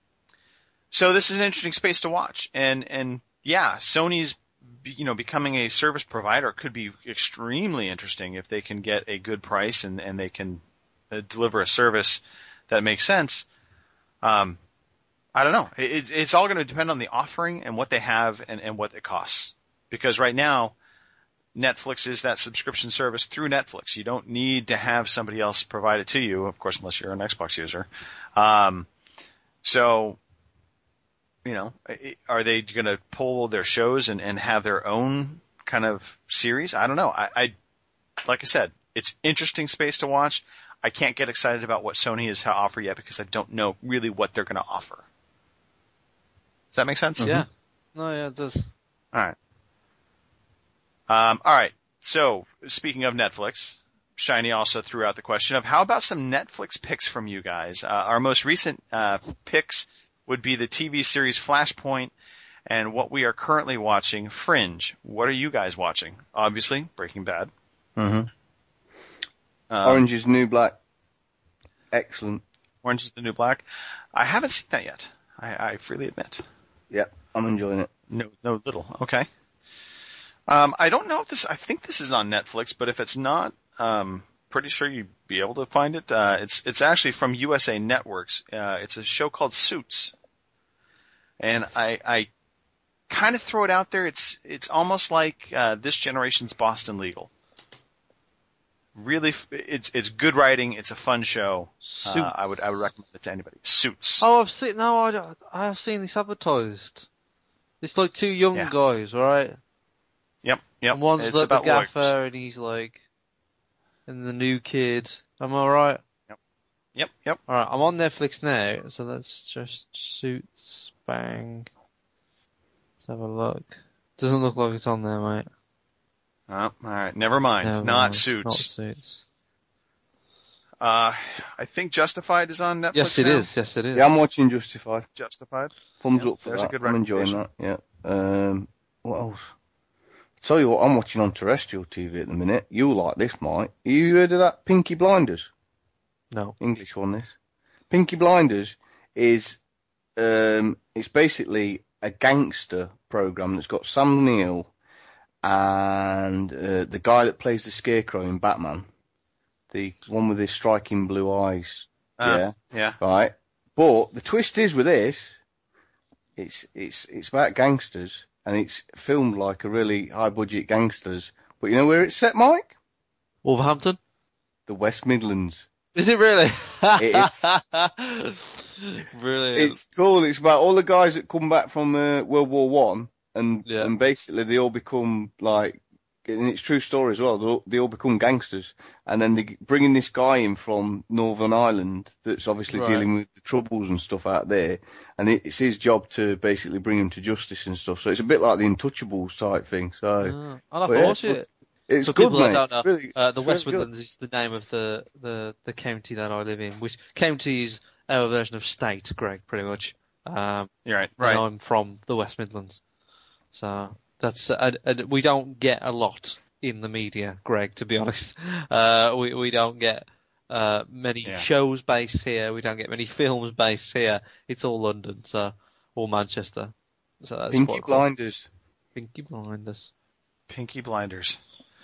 so this is an interesting space to watch, and and yeah, Sony's you know becoming a service provider could be extremely interesting if they can get a good price and and they can uh, deliver a service that makes sense. Um, I don't know. It, it's it's all going to depend on the offering and what they have and and what it costs, because right now Netflix is that subscription service through Netflix. You don't need to have somebody else provide it to you, of course, unless you're an Xbox user. Um, so, you know, are they going to pull their shows and, and have their own kind of series? I don't know. I, I, like I said, it's interesting space to watch. I can't get excited about what Sony has to offer yet because I don't know really what they're going to offer. Does that make sense? Yeah. No, yeah, it does. All right. Um, all right. So, speaking of Netflix, Shiny also threw out the question of how about some Netflix picks from you guys? Uh, our most recent uh, picks would be the T V series Flashpoint and what we are currently watching, Fringe. What are you guys watching? Obviously, Breaking Bad. Mm-hmm. Um, Orange is the New Black. Excellent. Orange is the New Black. I haven't seen that yet. I, I freely admit. Yeah, I'm enjoying it. No, no little. Okay. Um, I don't know if this, I think this is on Netflix, but if it's not, um, pretty sure you'd be able to find it. Uh, it's, it's actually from U S A Networks. Uh, it's a show called Suits. And I, I kind of throw it out there. It's, it's almost like, uh, this generation's Boston Legal. Really, f- it's, it's good writing. It's a fun show. Uh, Suits. I would, I would recommend it to anybody. Suits. Oh, I've seen. No, I, I have seen this advertised. It's like two young Yeah. guys, right? Yep, yep. And one's It's like the about gaffer, lawyers. and he's like, and the new kid. Am I right? Yep, yep. All right, I'm on Netflix now, so let's just Suits, bang. Let's have a look. Doesn't look like it's on there, mate. Oh, all right, never mind. Never Not mind. Suits. Not Suits. Uh, I think Justified is on Netflix Yes, it now. is. Yes, it is. Yeah, I'm watching Justified. Justified. Thumbs Yep, up for there's a that. good I'm enjoying that. recommendation. Yeah. Um, what else? Tell you what, I'm watching on terrestrial T V at the minute. You'll like this, Mike. You heard of that Pinky Blinders? No. English one, this. Pinky Blinders is, um, it's basically a gangster program that's got Sam Neill and uh, the guy that plays the Scarecrow in Batman, the one with the striking blue eyes. Uh, yeah, yeah. right. But the twist is with this, it's it's it's about gangsters and it's filmed like a really high budget gangsters. But you know where it's set, Mike? Wolverhampton? The West Midlands. Is it really? It's Brilliant. it's cool. It's about all the guys that come back from uh, World War One, and Yeah. and basically they all become like, and it's true story as well. They all, they all become gangsters, and then they bringing this guy in from Northern Ireland that's obviously Right. dealing with the troubles and stuff out there, and it, it's his job to basically bring him to justice and stuff. So it's a bit like the Untouchables type thing. So Ah, I'll have but to yeah, watch it. it's For good, people mate. that don't know, It's really, uh, the it's West really good. Midlands is the name of the, the, the county that I live in, which county is our version of state, Greg, pretty much. Um, You're right. and Right. I'm from the West Midlands. So that's, uh, and we don't get a lot in the media, Greg, to be honest. Uh, we, we don't get, uh, many Yeah. shows based here. We don't get many films based here. It's all London, so, or Manchester. So that's Pinky quite cool. Blinders. Pinky Blinders. Pinky Blinders.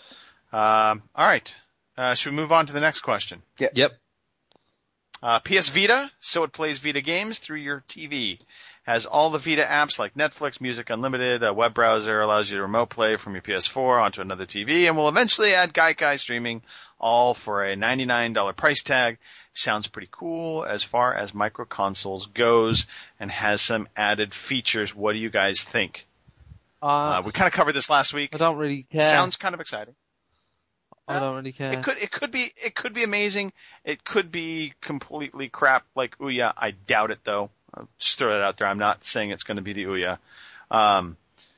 Um, all right. Uh, should we move on to the next question? Yep. Uh, P S Vita, so it plays Vita games through your T V. Has all the Vita apps like Netflix, Music Unlimited, a web browser, allows you to remote play from your P S four onto another T V, and will eventually add Gaikai streaming, all for a ninety-nine dollars price tag. Sounds pretty cool as far as micro consoles goes, and has some added features. What do you guys think? Uh, Uh, we kind of covered this last week. I don't really care. Sounds kind of exciting. I don't really care. It could, it could be, it could be amazing. It could be completely crap like Ouya. I doubt it though. I'll just throw that out there. I'm not saying it's going to be the Ouya. Um,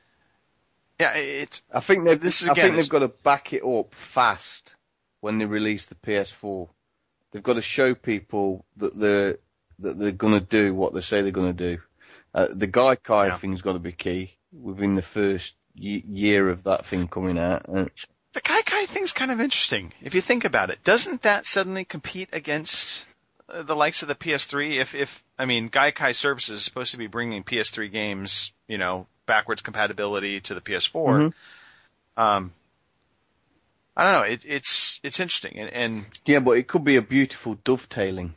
yeah, it, I think they've, This is, I again, think it's- they've got to back it up fast when they release the P S four. They've got to show people that they're that they're going to do what they say they're going to do. Uh, the Gaikai Yeah. thing's got to be key within the first y- year of that thing coming out. Uh, the Gaikai thing's kind of interesting. If you think about it, doesn't that suddenly compete against uh, the likes of the P S three? If, if, I mean, Gaikai Services is supposed to be bringing P S three games, you know, backwards compatibility to the P S four. Mhm. Um, I don't know. It, it's, it's interesting and, and yeah, but it could be a beautiful dovetailing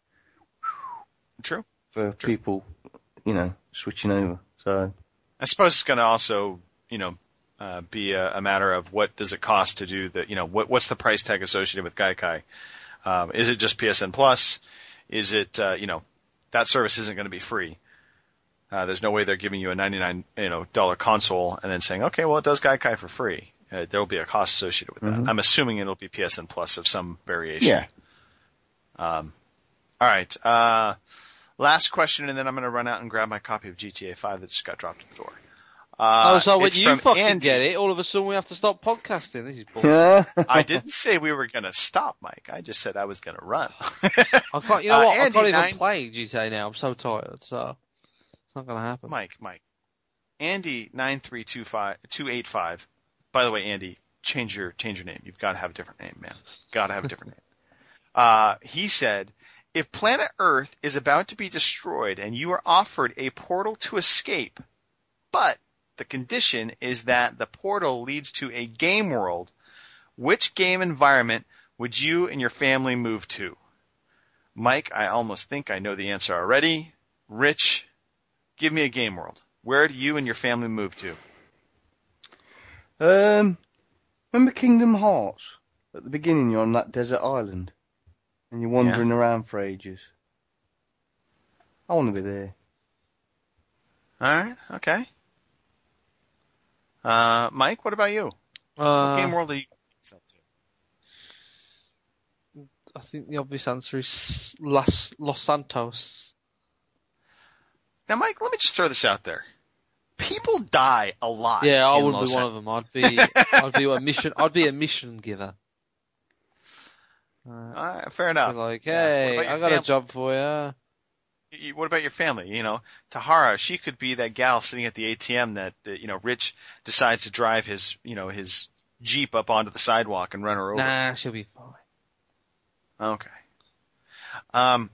true. for True. people, you know, switching over. So I suppose it's going to also, you know, uh, be a, a matter of what does it cost to do the, you know, what, what's the price tag associated with Gaikai? Um, is it just P S N Plus? Is it, uh, you know, that service isn't going to be free. Uh, there's no way they're giving you a ninety-nine, you know, dollar console and then saying, okay, well, it does Gaikai for free. Uh, there will be a cost associated with that. Mhm. I'm assuming it'll be P S N Plus of some variation. yeah, Um, all right. Uh, last question, and then I'm going to run out and grab my copy of G T A five that just got dropped at the door. Uh, oh, so when it's you from fucking Andy. get it, all of a sudden we have to stop podcasting. This is bullshit. I didn't say we were going to stop, Mike. I just said I was going to run. I can't. You know Uh, what? I Andy can't even nine- play G T A now. I'm so tired. So it's not gonna happen. Mike, Mike. Andy nine three two five two eight five. By the way, Andy, change your change your name. You've got to have a different name, man. Got to have a different name. Uh, he said, if planet Earth is about to be destroyed and you are offered a portal to escape, but the condition is that the portal leads to a game world, which game environment would you and your family move to? Mike, I almost think I know the answer already. Rich, give me a game world. Where do you and your family move to? Um, remember Kingdom Hearts? At the beginning, you're on that desert island, and you're wandering around for ages. I want to be there. All right, okay. Uh, Mike, what about you? Uh, what game world are you? I think the obvious answer is Los, Los Santos. Now, Mike, let me just throw this out there. People die a lot. Yeah, I in wouldn't Los be one of them. I'd be, I'd be a mission. I'd be a mission giver. Uh, Uh, fair enough. like, Yeah. What hey, about your I got fam- a job for you. You- What about your family? You know, Tahara, she could be that gal sitting at the A T M that, uh, you know, Rich decides to drive his, you know, his Jeep up onto the sidewalk and run her over. Nah, she'll be fine. Okay. Um,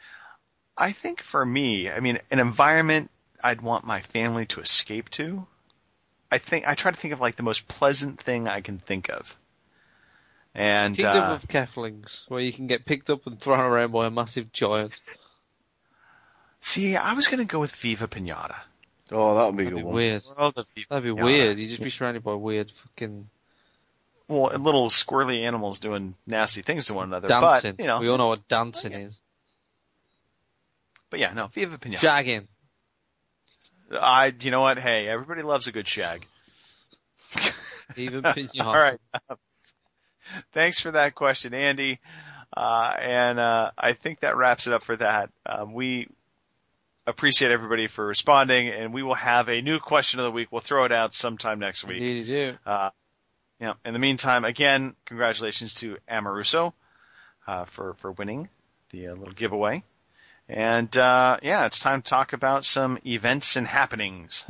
I think for me, I mean, an environment I'd want my family to escape to. I think, I try to think of like the most pleasant thing I can think of. And, Kingdom uh, of Keflings, where you can get picked up and thrown around by a massive giant. see, I was gonna go with Viva Pinata. Oh, that would be a That'd good be one. weird. World of Viva That'd be Pinata. weird. You'd just be surrounded by weird fucking Well, and little squirrely animals doing nasty things to one another. dancing. But, you know, We all know what dancing is. but yeah, no, Viva Pinata. Shagging. I, you know what? Hey, everybody loves a good shag. Even Pinata. All right. Thanks for that question, Andy. Uh, and, uh, I think that wraps it up for that. Um, we appreciate everybody for responding, and we will have a new question of the week. We'll throw it out sometime next week. Indeed you do. Uh, yeah. In the meantime, again, congratulations to Amoruso, uh, for, for winning the uh, little giveaway. And, uh, yeah, it's time to talk about some events and happenings.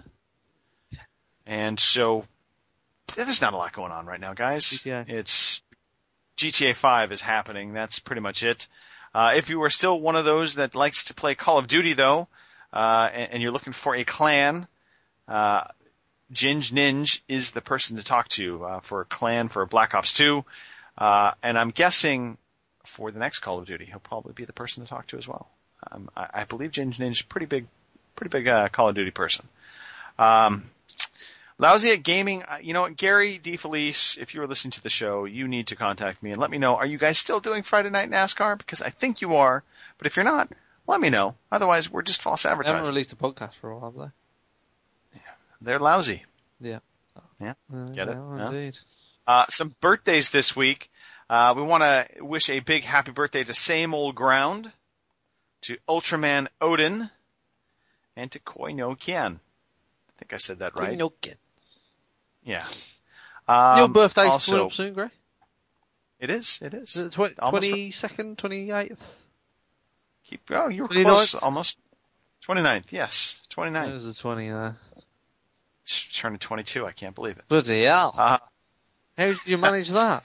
And so, there's not a lot going on right now, guys. G T A. It's, G T A five is happening. That's pretty much it. Uh, if you are still one of those that likes to play Call of Duty though, uh, and, and you're looking for a clan, uh, Ginge Ninja is the person to talk to, uh, for a clan for Black Ops two. Uh, and I'm guessing for the next Call of Duty, he'll probably be the person to talk to as well. Um, I, I believe Ginge Ninja is pretty big, pretty big, uh, Call of Duty person. Um, Lousy at Gaming, uh, you know what, Gary DeFelice, if you are listening to the show, you need to contact me and let me know, are you guys still doing Friday Night NASCAR? Because I think you are, but if you're not, let me know. Otherwise, we're just false They haven't advertising. released a podcast for a while, have They're lousy. they? Yeah. Yeah, Uh, get it? well, Yeah. Indeed. Uh, some birthdays this week. Uh, we want to wish a big happy birthday to Same Old Ground, to Ultraman Odin, and to Koi no Kian. I think I said that right. No kid. Yeah. Um, Your birthday's also, coming up soon, Gray? It is, it is. Is it tw- Almost- twenty-second, twenty-eighth? Keep, oh, you were twenty-ninth? close, almost. twenty-ninth, yes, It twenty-ninth. was the twenty there. Turning twenty-two, I can't believe it. Bloody hell. Uh, How did you manage that?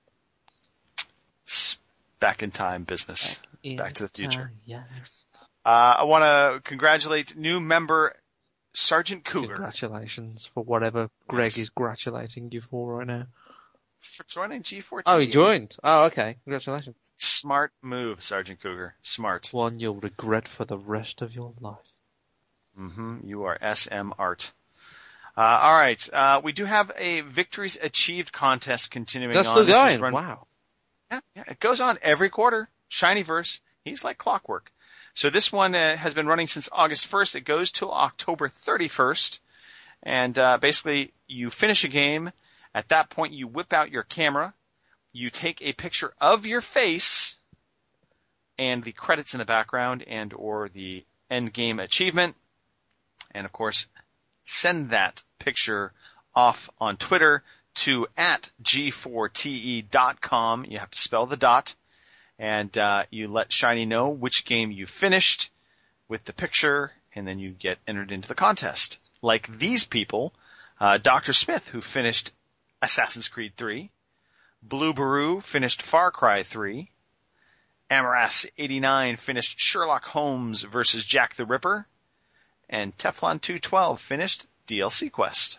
it's back in time business. Back to the future. Yes. Uh, I want to congratulate new member Sergeant Cougar Congratulations for whatever Greg Yes. is gratulating you for right now. for joining G fourteen. Oh, he joined. Oh, okay. Congratulations. Smart move, Sergeant Cougar. Smart. One you'll regret for the rest of your life. Mm-hmm. You are S M Art. Uh, all right. Uh, we do have a victories achieved contest continuing That's on. still This is going. run- Wow. Yeah, yeah, it goes on every quarter. Shinyverse, he's like clockwork. So this one uh, has been running since August first. It goes till October thirty-first. And uh, basically, you finish a game. At that point, you whip out your camera. You take a picture of your face and the credits in the background and or the end game achievement. And, of course, send that picture off on Twitter to at G four T E dot com. You have to spell the dot. And uh, you let Shiny know which game you finished with the picture, and then you get entered into the contest. Like these people, uh, Doctor Smith, who finished Assassin's Creed three, Blue Baru finished Far Cry three, Amaras eighty-nine finished Sherlock Holmes versus Jack the Ripper, and Teflon two twelve finished D L C Quest.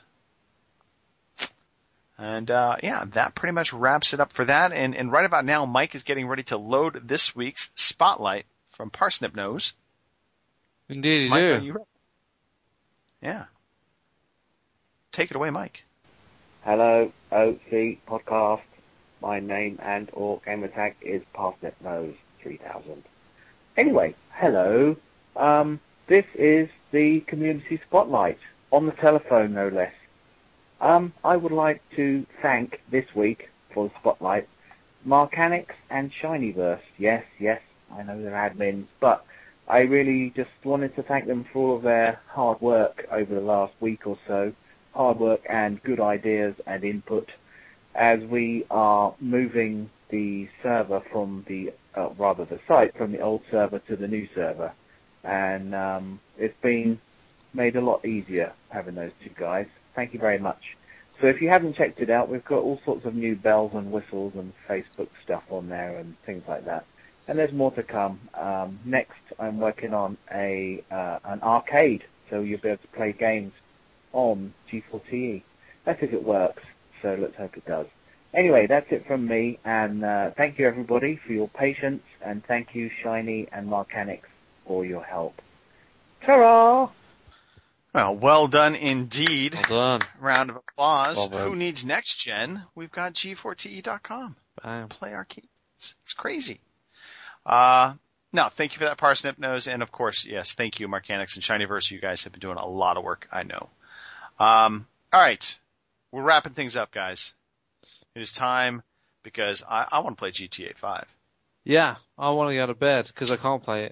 And, uh, yeah, that pretty much wraps it up for that. And, and right about now, Mike is getting ready to load this week's Spotlight from Parsnip Nose. Indeed you Mike, do. are you ready? Yeah. Take it away, Mike. Hello, O C Podcast. My name and or gamer tag is Parsnip Nose three thousand. Anyway, hello. Um, this is the Community Spotlight, on the telephone no less. Um, I would like to thank this week for the Spotlight Marcanix and Shinyverse. Yes, yes, I know they're admins, but I really just wanted to thank them for all of their hard work over the last week or so. Hard work and good ideas and input as we are moving the server from the, uh, rather the site from the old server to the new server. And um, it's been made a lot easier having those two guys. Thank you very much. So if you haven't checked it out, we've got all sorts of new bells and whistles and Facebook stuff on there and things like that. And there's more to come. Um, next, I'm working on a uh, an arcade, so you'll be able to play games on G four T E. That's if it works, so let's hope it does. Anyway, that's it from me, and uh, thank you everybody for your patience, and thank you Shiny and Marcanix for your help. Ta-ra! Well, well done indeed. Well done. Round of applause. Well done. Who needs next gen? We've got G four T E dot com. Bam. Play arcades. It's crazy. Uh, no, thank you for that, Parsnip Nose, and of course, yes, thank you, Marcanix and Shinyverse. You guys have been doing a lot of work, I know. Um, all right, we're wrapping things up, guys. It is time because I, I want to play G T A five. Yeah, I want to go to bed because I can't play it.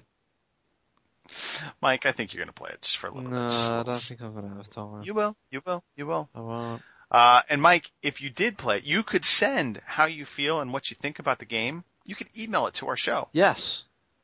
Mike, I think you're going to play it just for a little No, bit. Just a I little don't think I'm going to have time. You will, you will, you will. I won't. Uh, and Mike, if you did play it, you could send how you feel and what you think about the game. You could email it to our show. Yes.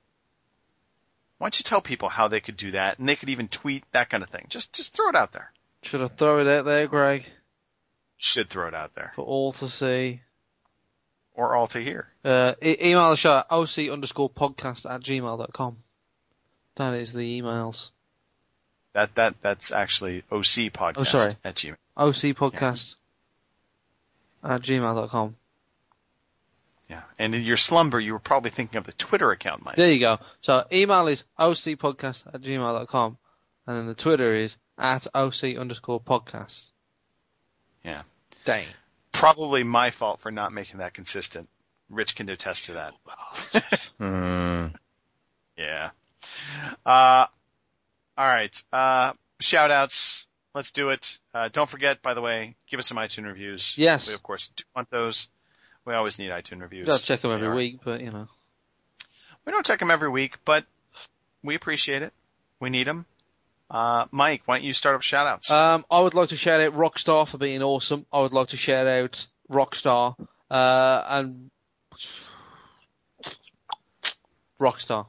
Why don't you tell people how they could do that, and they could even tweet, that kind of thing. Just, just throw it out there. Should I throw it out there, Greg? Should throw it out there. For all to see. Or all to hear. Uh, e- email the show at oc underscore podcast at gmail dot com. That is the emails. That, that, that's actually O C podcast Oh, sorry. at Gmail. oc podcast yeah. at gmail dot com. Yeah. And in your slumber, you were probably thinking of the Twitter account, Mike. There you go. So email is ocpodcast at gmail dot com, and then the Twitter is at oc underscore podcast. Yeah. Dang. Probably my fault for not making that consistent. Rich can attest to that. mm. Yeah. Uh, all right. Uh, shout outs. Let's do it. Uh, don't forget, by the way, give us some iTunes reviews. Yes. We, of course, do want those. We always need iTunes reviews. You gotta check them every are. week, but you know. We don't check them every week, but we appreciate it. We need them. Uh, Mike, why don't you start up shout outs? Um, I would like to shout out Rockstar for being awesome. I would like to shout out Rockstar, uh, and Rockstar.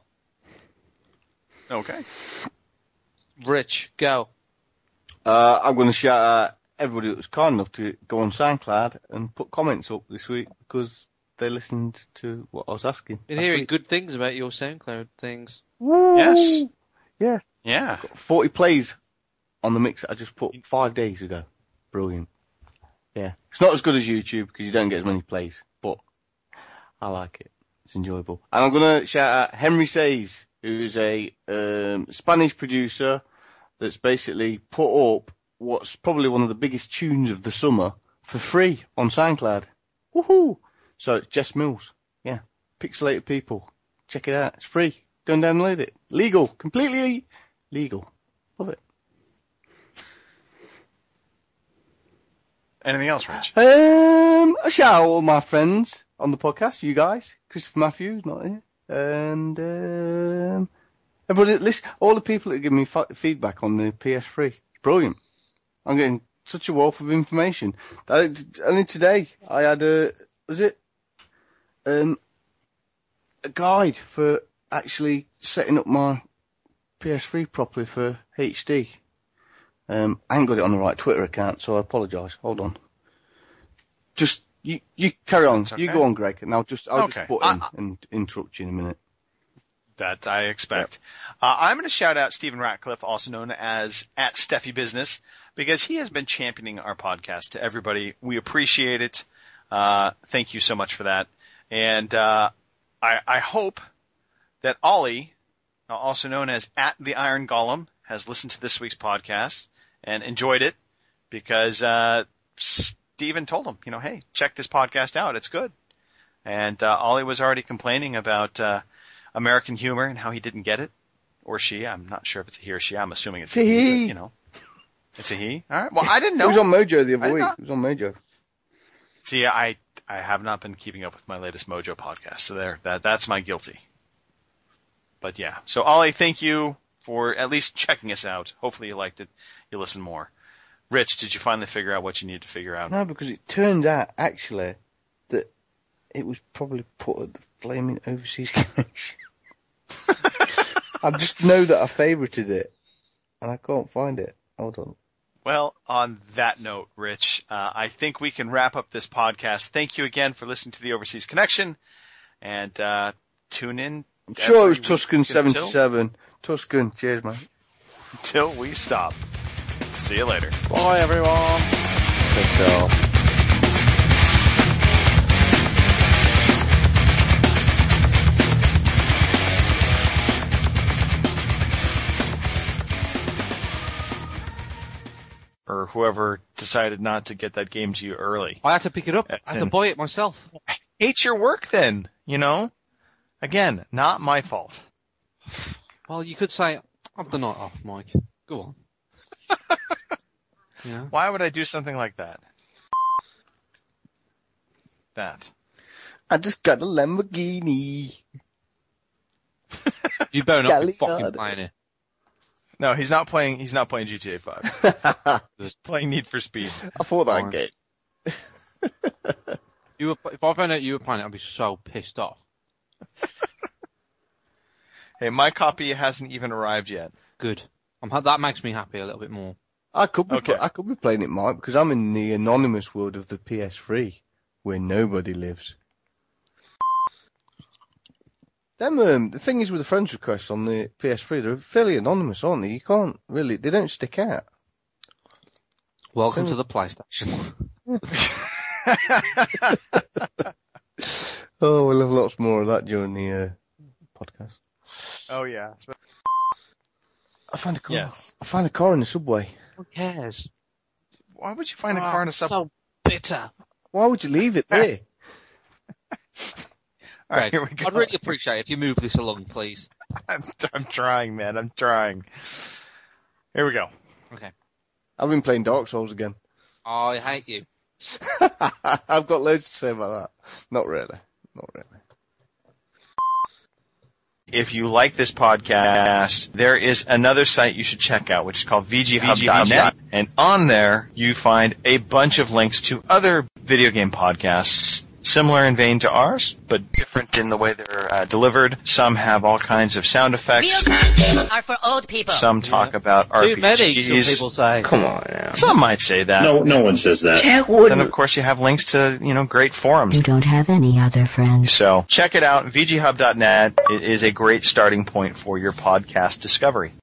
Okay. Rich, go. Uh, I'm going to shout out everybody that was kind enough to go on SoundCloud and put comments up this week because they listened to what I was asking. Been last hearing week. good things about your SoundCloud things. Woo! Yes. Yeah. Yeah. forty plays on the mix that I just put five days ago. Brilliant. Yeah. It's not as good as YouTube because you don't get as many plays, but I like it. It's enjoyable. And I'm going to shout out Henry Says, who's a um, Spanish producer that's basically put up what's probably one of the biggest tunes of the summer for free on SoundCloud. Woohoo! So it's Jess Mills. Yeah. Pixelated People. Check it out. It's free. Go and download it. Legal. Completely legal. Love it. Anything else, Rich? Um, a shout out to all my friends on the podcast, you guys. Christopher Matthews, not here. And, um, everybody, listen, all the people that give me f- feedback on the P S three. It's brilliant. I'm getting such a wealth of information. That, only today, I had a, was it, um, a guide for actually setting up my P S three properly for H D. Um, I ain't got it on the right Twitter account, so I apologise. Hold on. Just, you, you carry on. Okay. You go on, Greg, and I'll just, I'll Okay. just butt in I, I, and interrupt you in a minute. That I expect. Yep. Uh, I'm going to shout out Stephen Ratcliffe, also known as at Steffi Business, because he has been championing our podcast to everybody. We appreciate it. Uh, thank you so much for that. And, uh, I, I hope that Ollie, also known as at the Iron Golem, has listened to this week's podcast and enjoyed it because, uh, Stephen told him, you know, hey, check this podcast out. It's good. And, uh, Ollie was already complaining about, uh, American humor and how he didn't get it. Or she. I'm not sure if it's a he or she. I'm assuming it's, it's a he. he but, you know, it's a he. All right. Well, I didn't know. It was on Mojo the other week. Know. It was on Mojo. See, I, I have not been keeping up with my latest Mojo podcast, so there, that that's my guilty. But yeah, so Ollie, thank you for at least checking us out. Hopefully you liked it. You'll listen more. Rich, did you finally figure out what you needed to figure out? No, because it turned out, actually, that it was probably put at the Flaming Overseas Connection. I just know that I favorited it, and I can't find it. Hold on. Well, on that note, Rich, uh, I think we can wrap up this podcast. Thank you again for listening to the Overseas Connection, and uh, tune in. I'm sure it was week Tuscan seventy-seven. Until, Tuscan, cheers, mate. Until we stop. See you later. Bye, everyone. Take care. Or whoever decided not to get that game to you early. I had to pick it up. That's I had to in. buy it myself. Hate your work then, you know? Again, not my fault. Well, you could say, have the night off, Mike. Go on. Yeah. Why would I do something like that? That. I just got a Lamborghini. You better not be Galliard. fucking playing it. No, he's not playing, he's not playing G T A five. He's playing Need for Speed. I thought that Fine. game. You were, if I found out you were playing it, I'd be so pissed off. Hey, my copy hasn't even arrived yet. Good. I'm, ha- that makes me happy a little bit more. I could be, Okay. I could be playing it, Mike, because I'm in the anonymous world of the P S three, where nobody lives. Them, um, the thing is with the friends requests on the P S three, they're fairly anonymous, aren't they? You can't really, they don't stick out. Welcome So- to the PlayStation. Oh, we'll have lots more of that during the uh, podcast. Oh yeah. I found a car. Yes. I found a car in the subway. Who cares? Why would you find a Ah, car in a sub? So bitter. Why would you leave it there? All right, Greg, here we go. I'd really appreciate it if you move this along, please. I'm, I'm trying, man. I'm trying. Here we go. Okay. I've been playing Dark Souls again. I hate you. I've got loads to say about that. Not really. Not really. If you like this podcast, there is another site you should check out, which is called V G Hub dot net. And on there, you find a bunch of links to other video game podcasts, similar in vein to ours, but different in the way they're uh, delivered. Some have all kinds of sound effects. Real are for old people. Some talk about Too many, some R P Gs. people say. Come on now. Some might say that. No, no one says that. Then, of course, you have links to, you know, great forums. You don't have any other friends. So check it out, V G Hub dot net. It is a great starting point for your podcast discovery.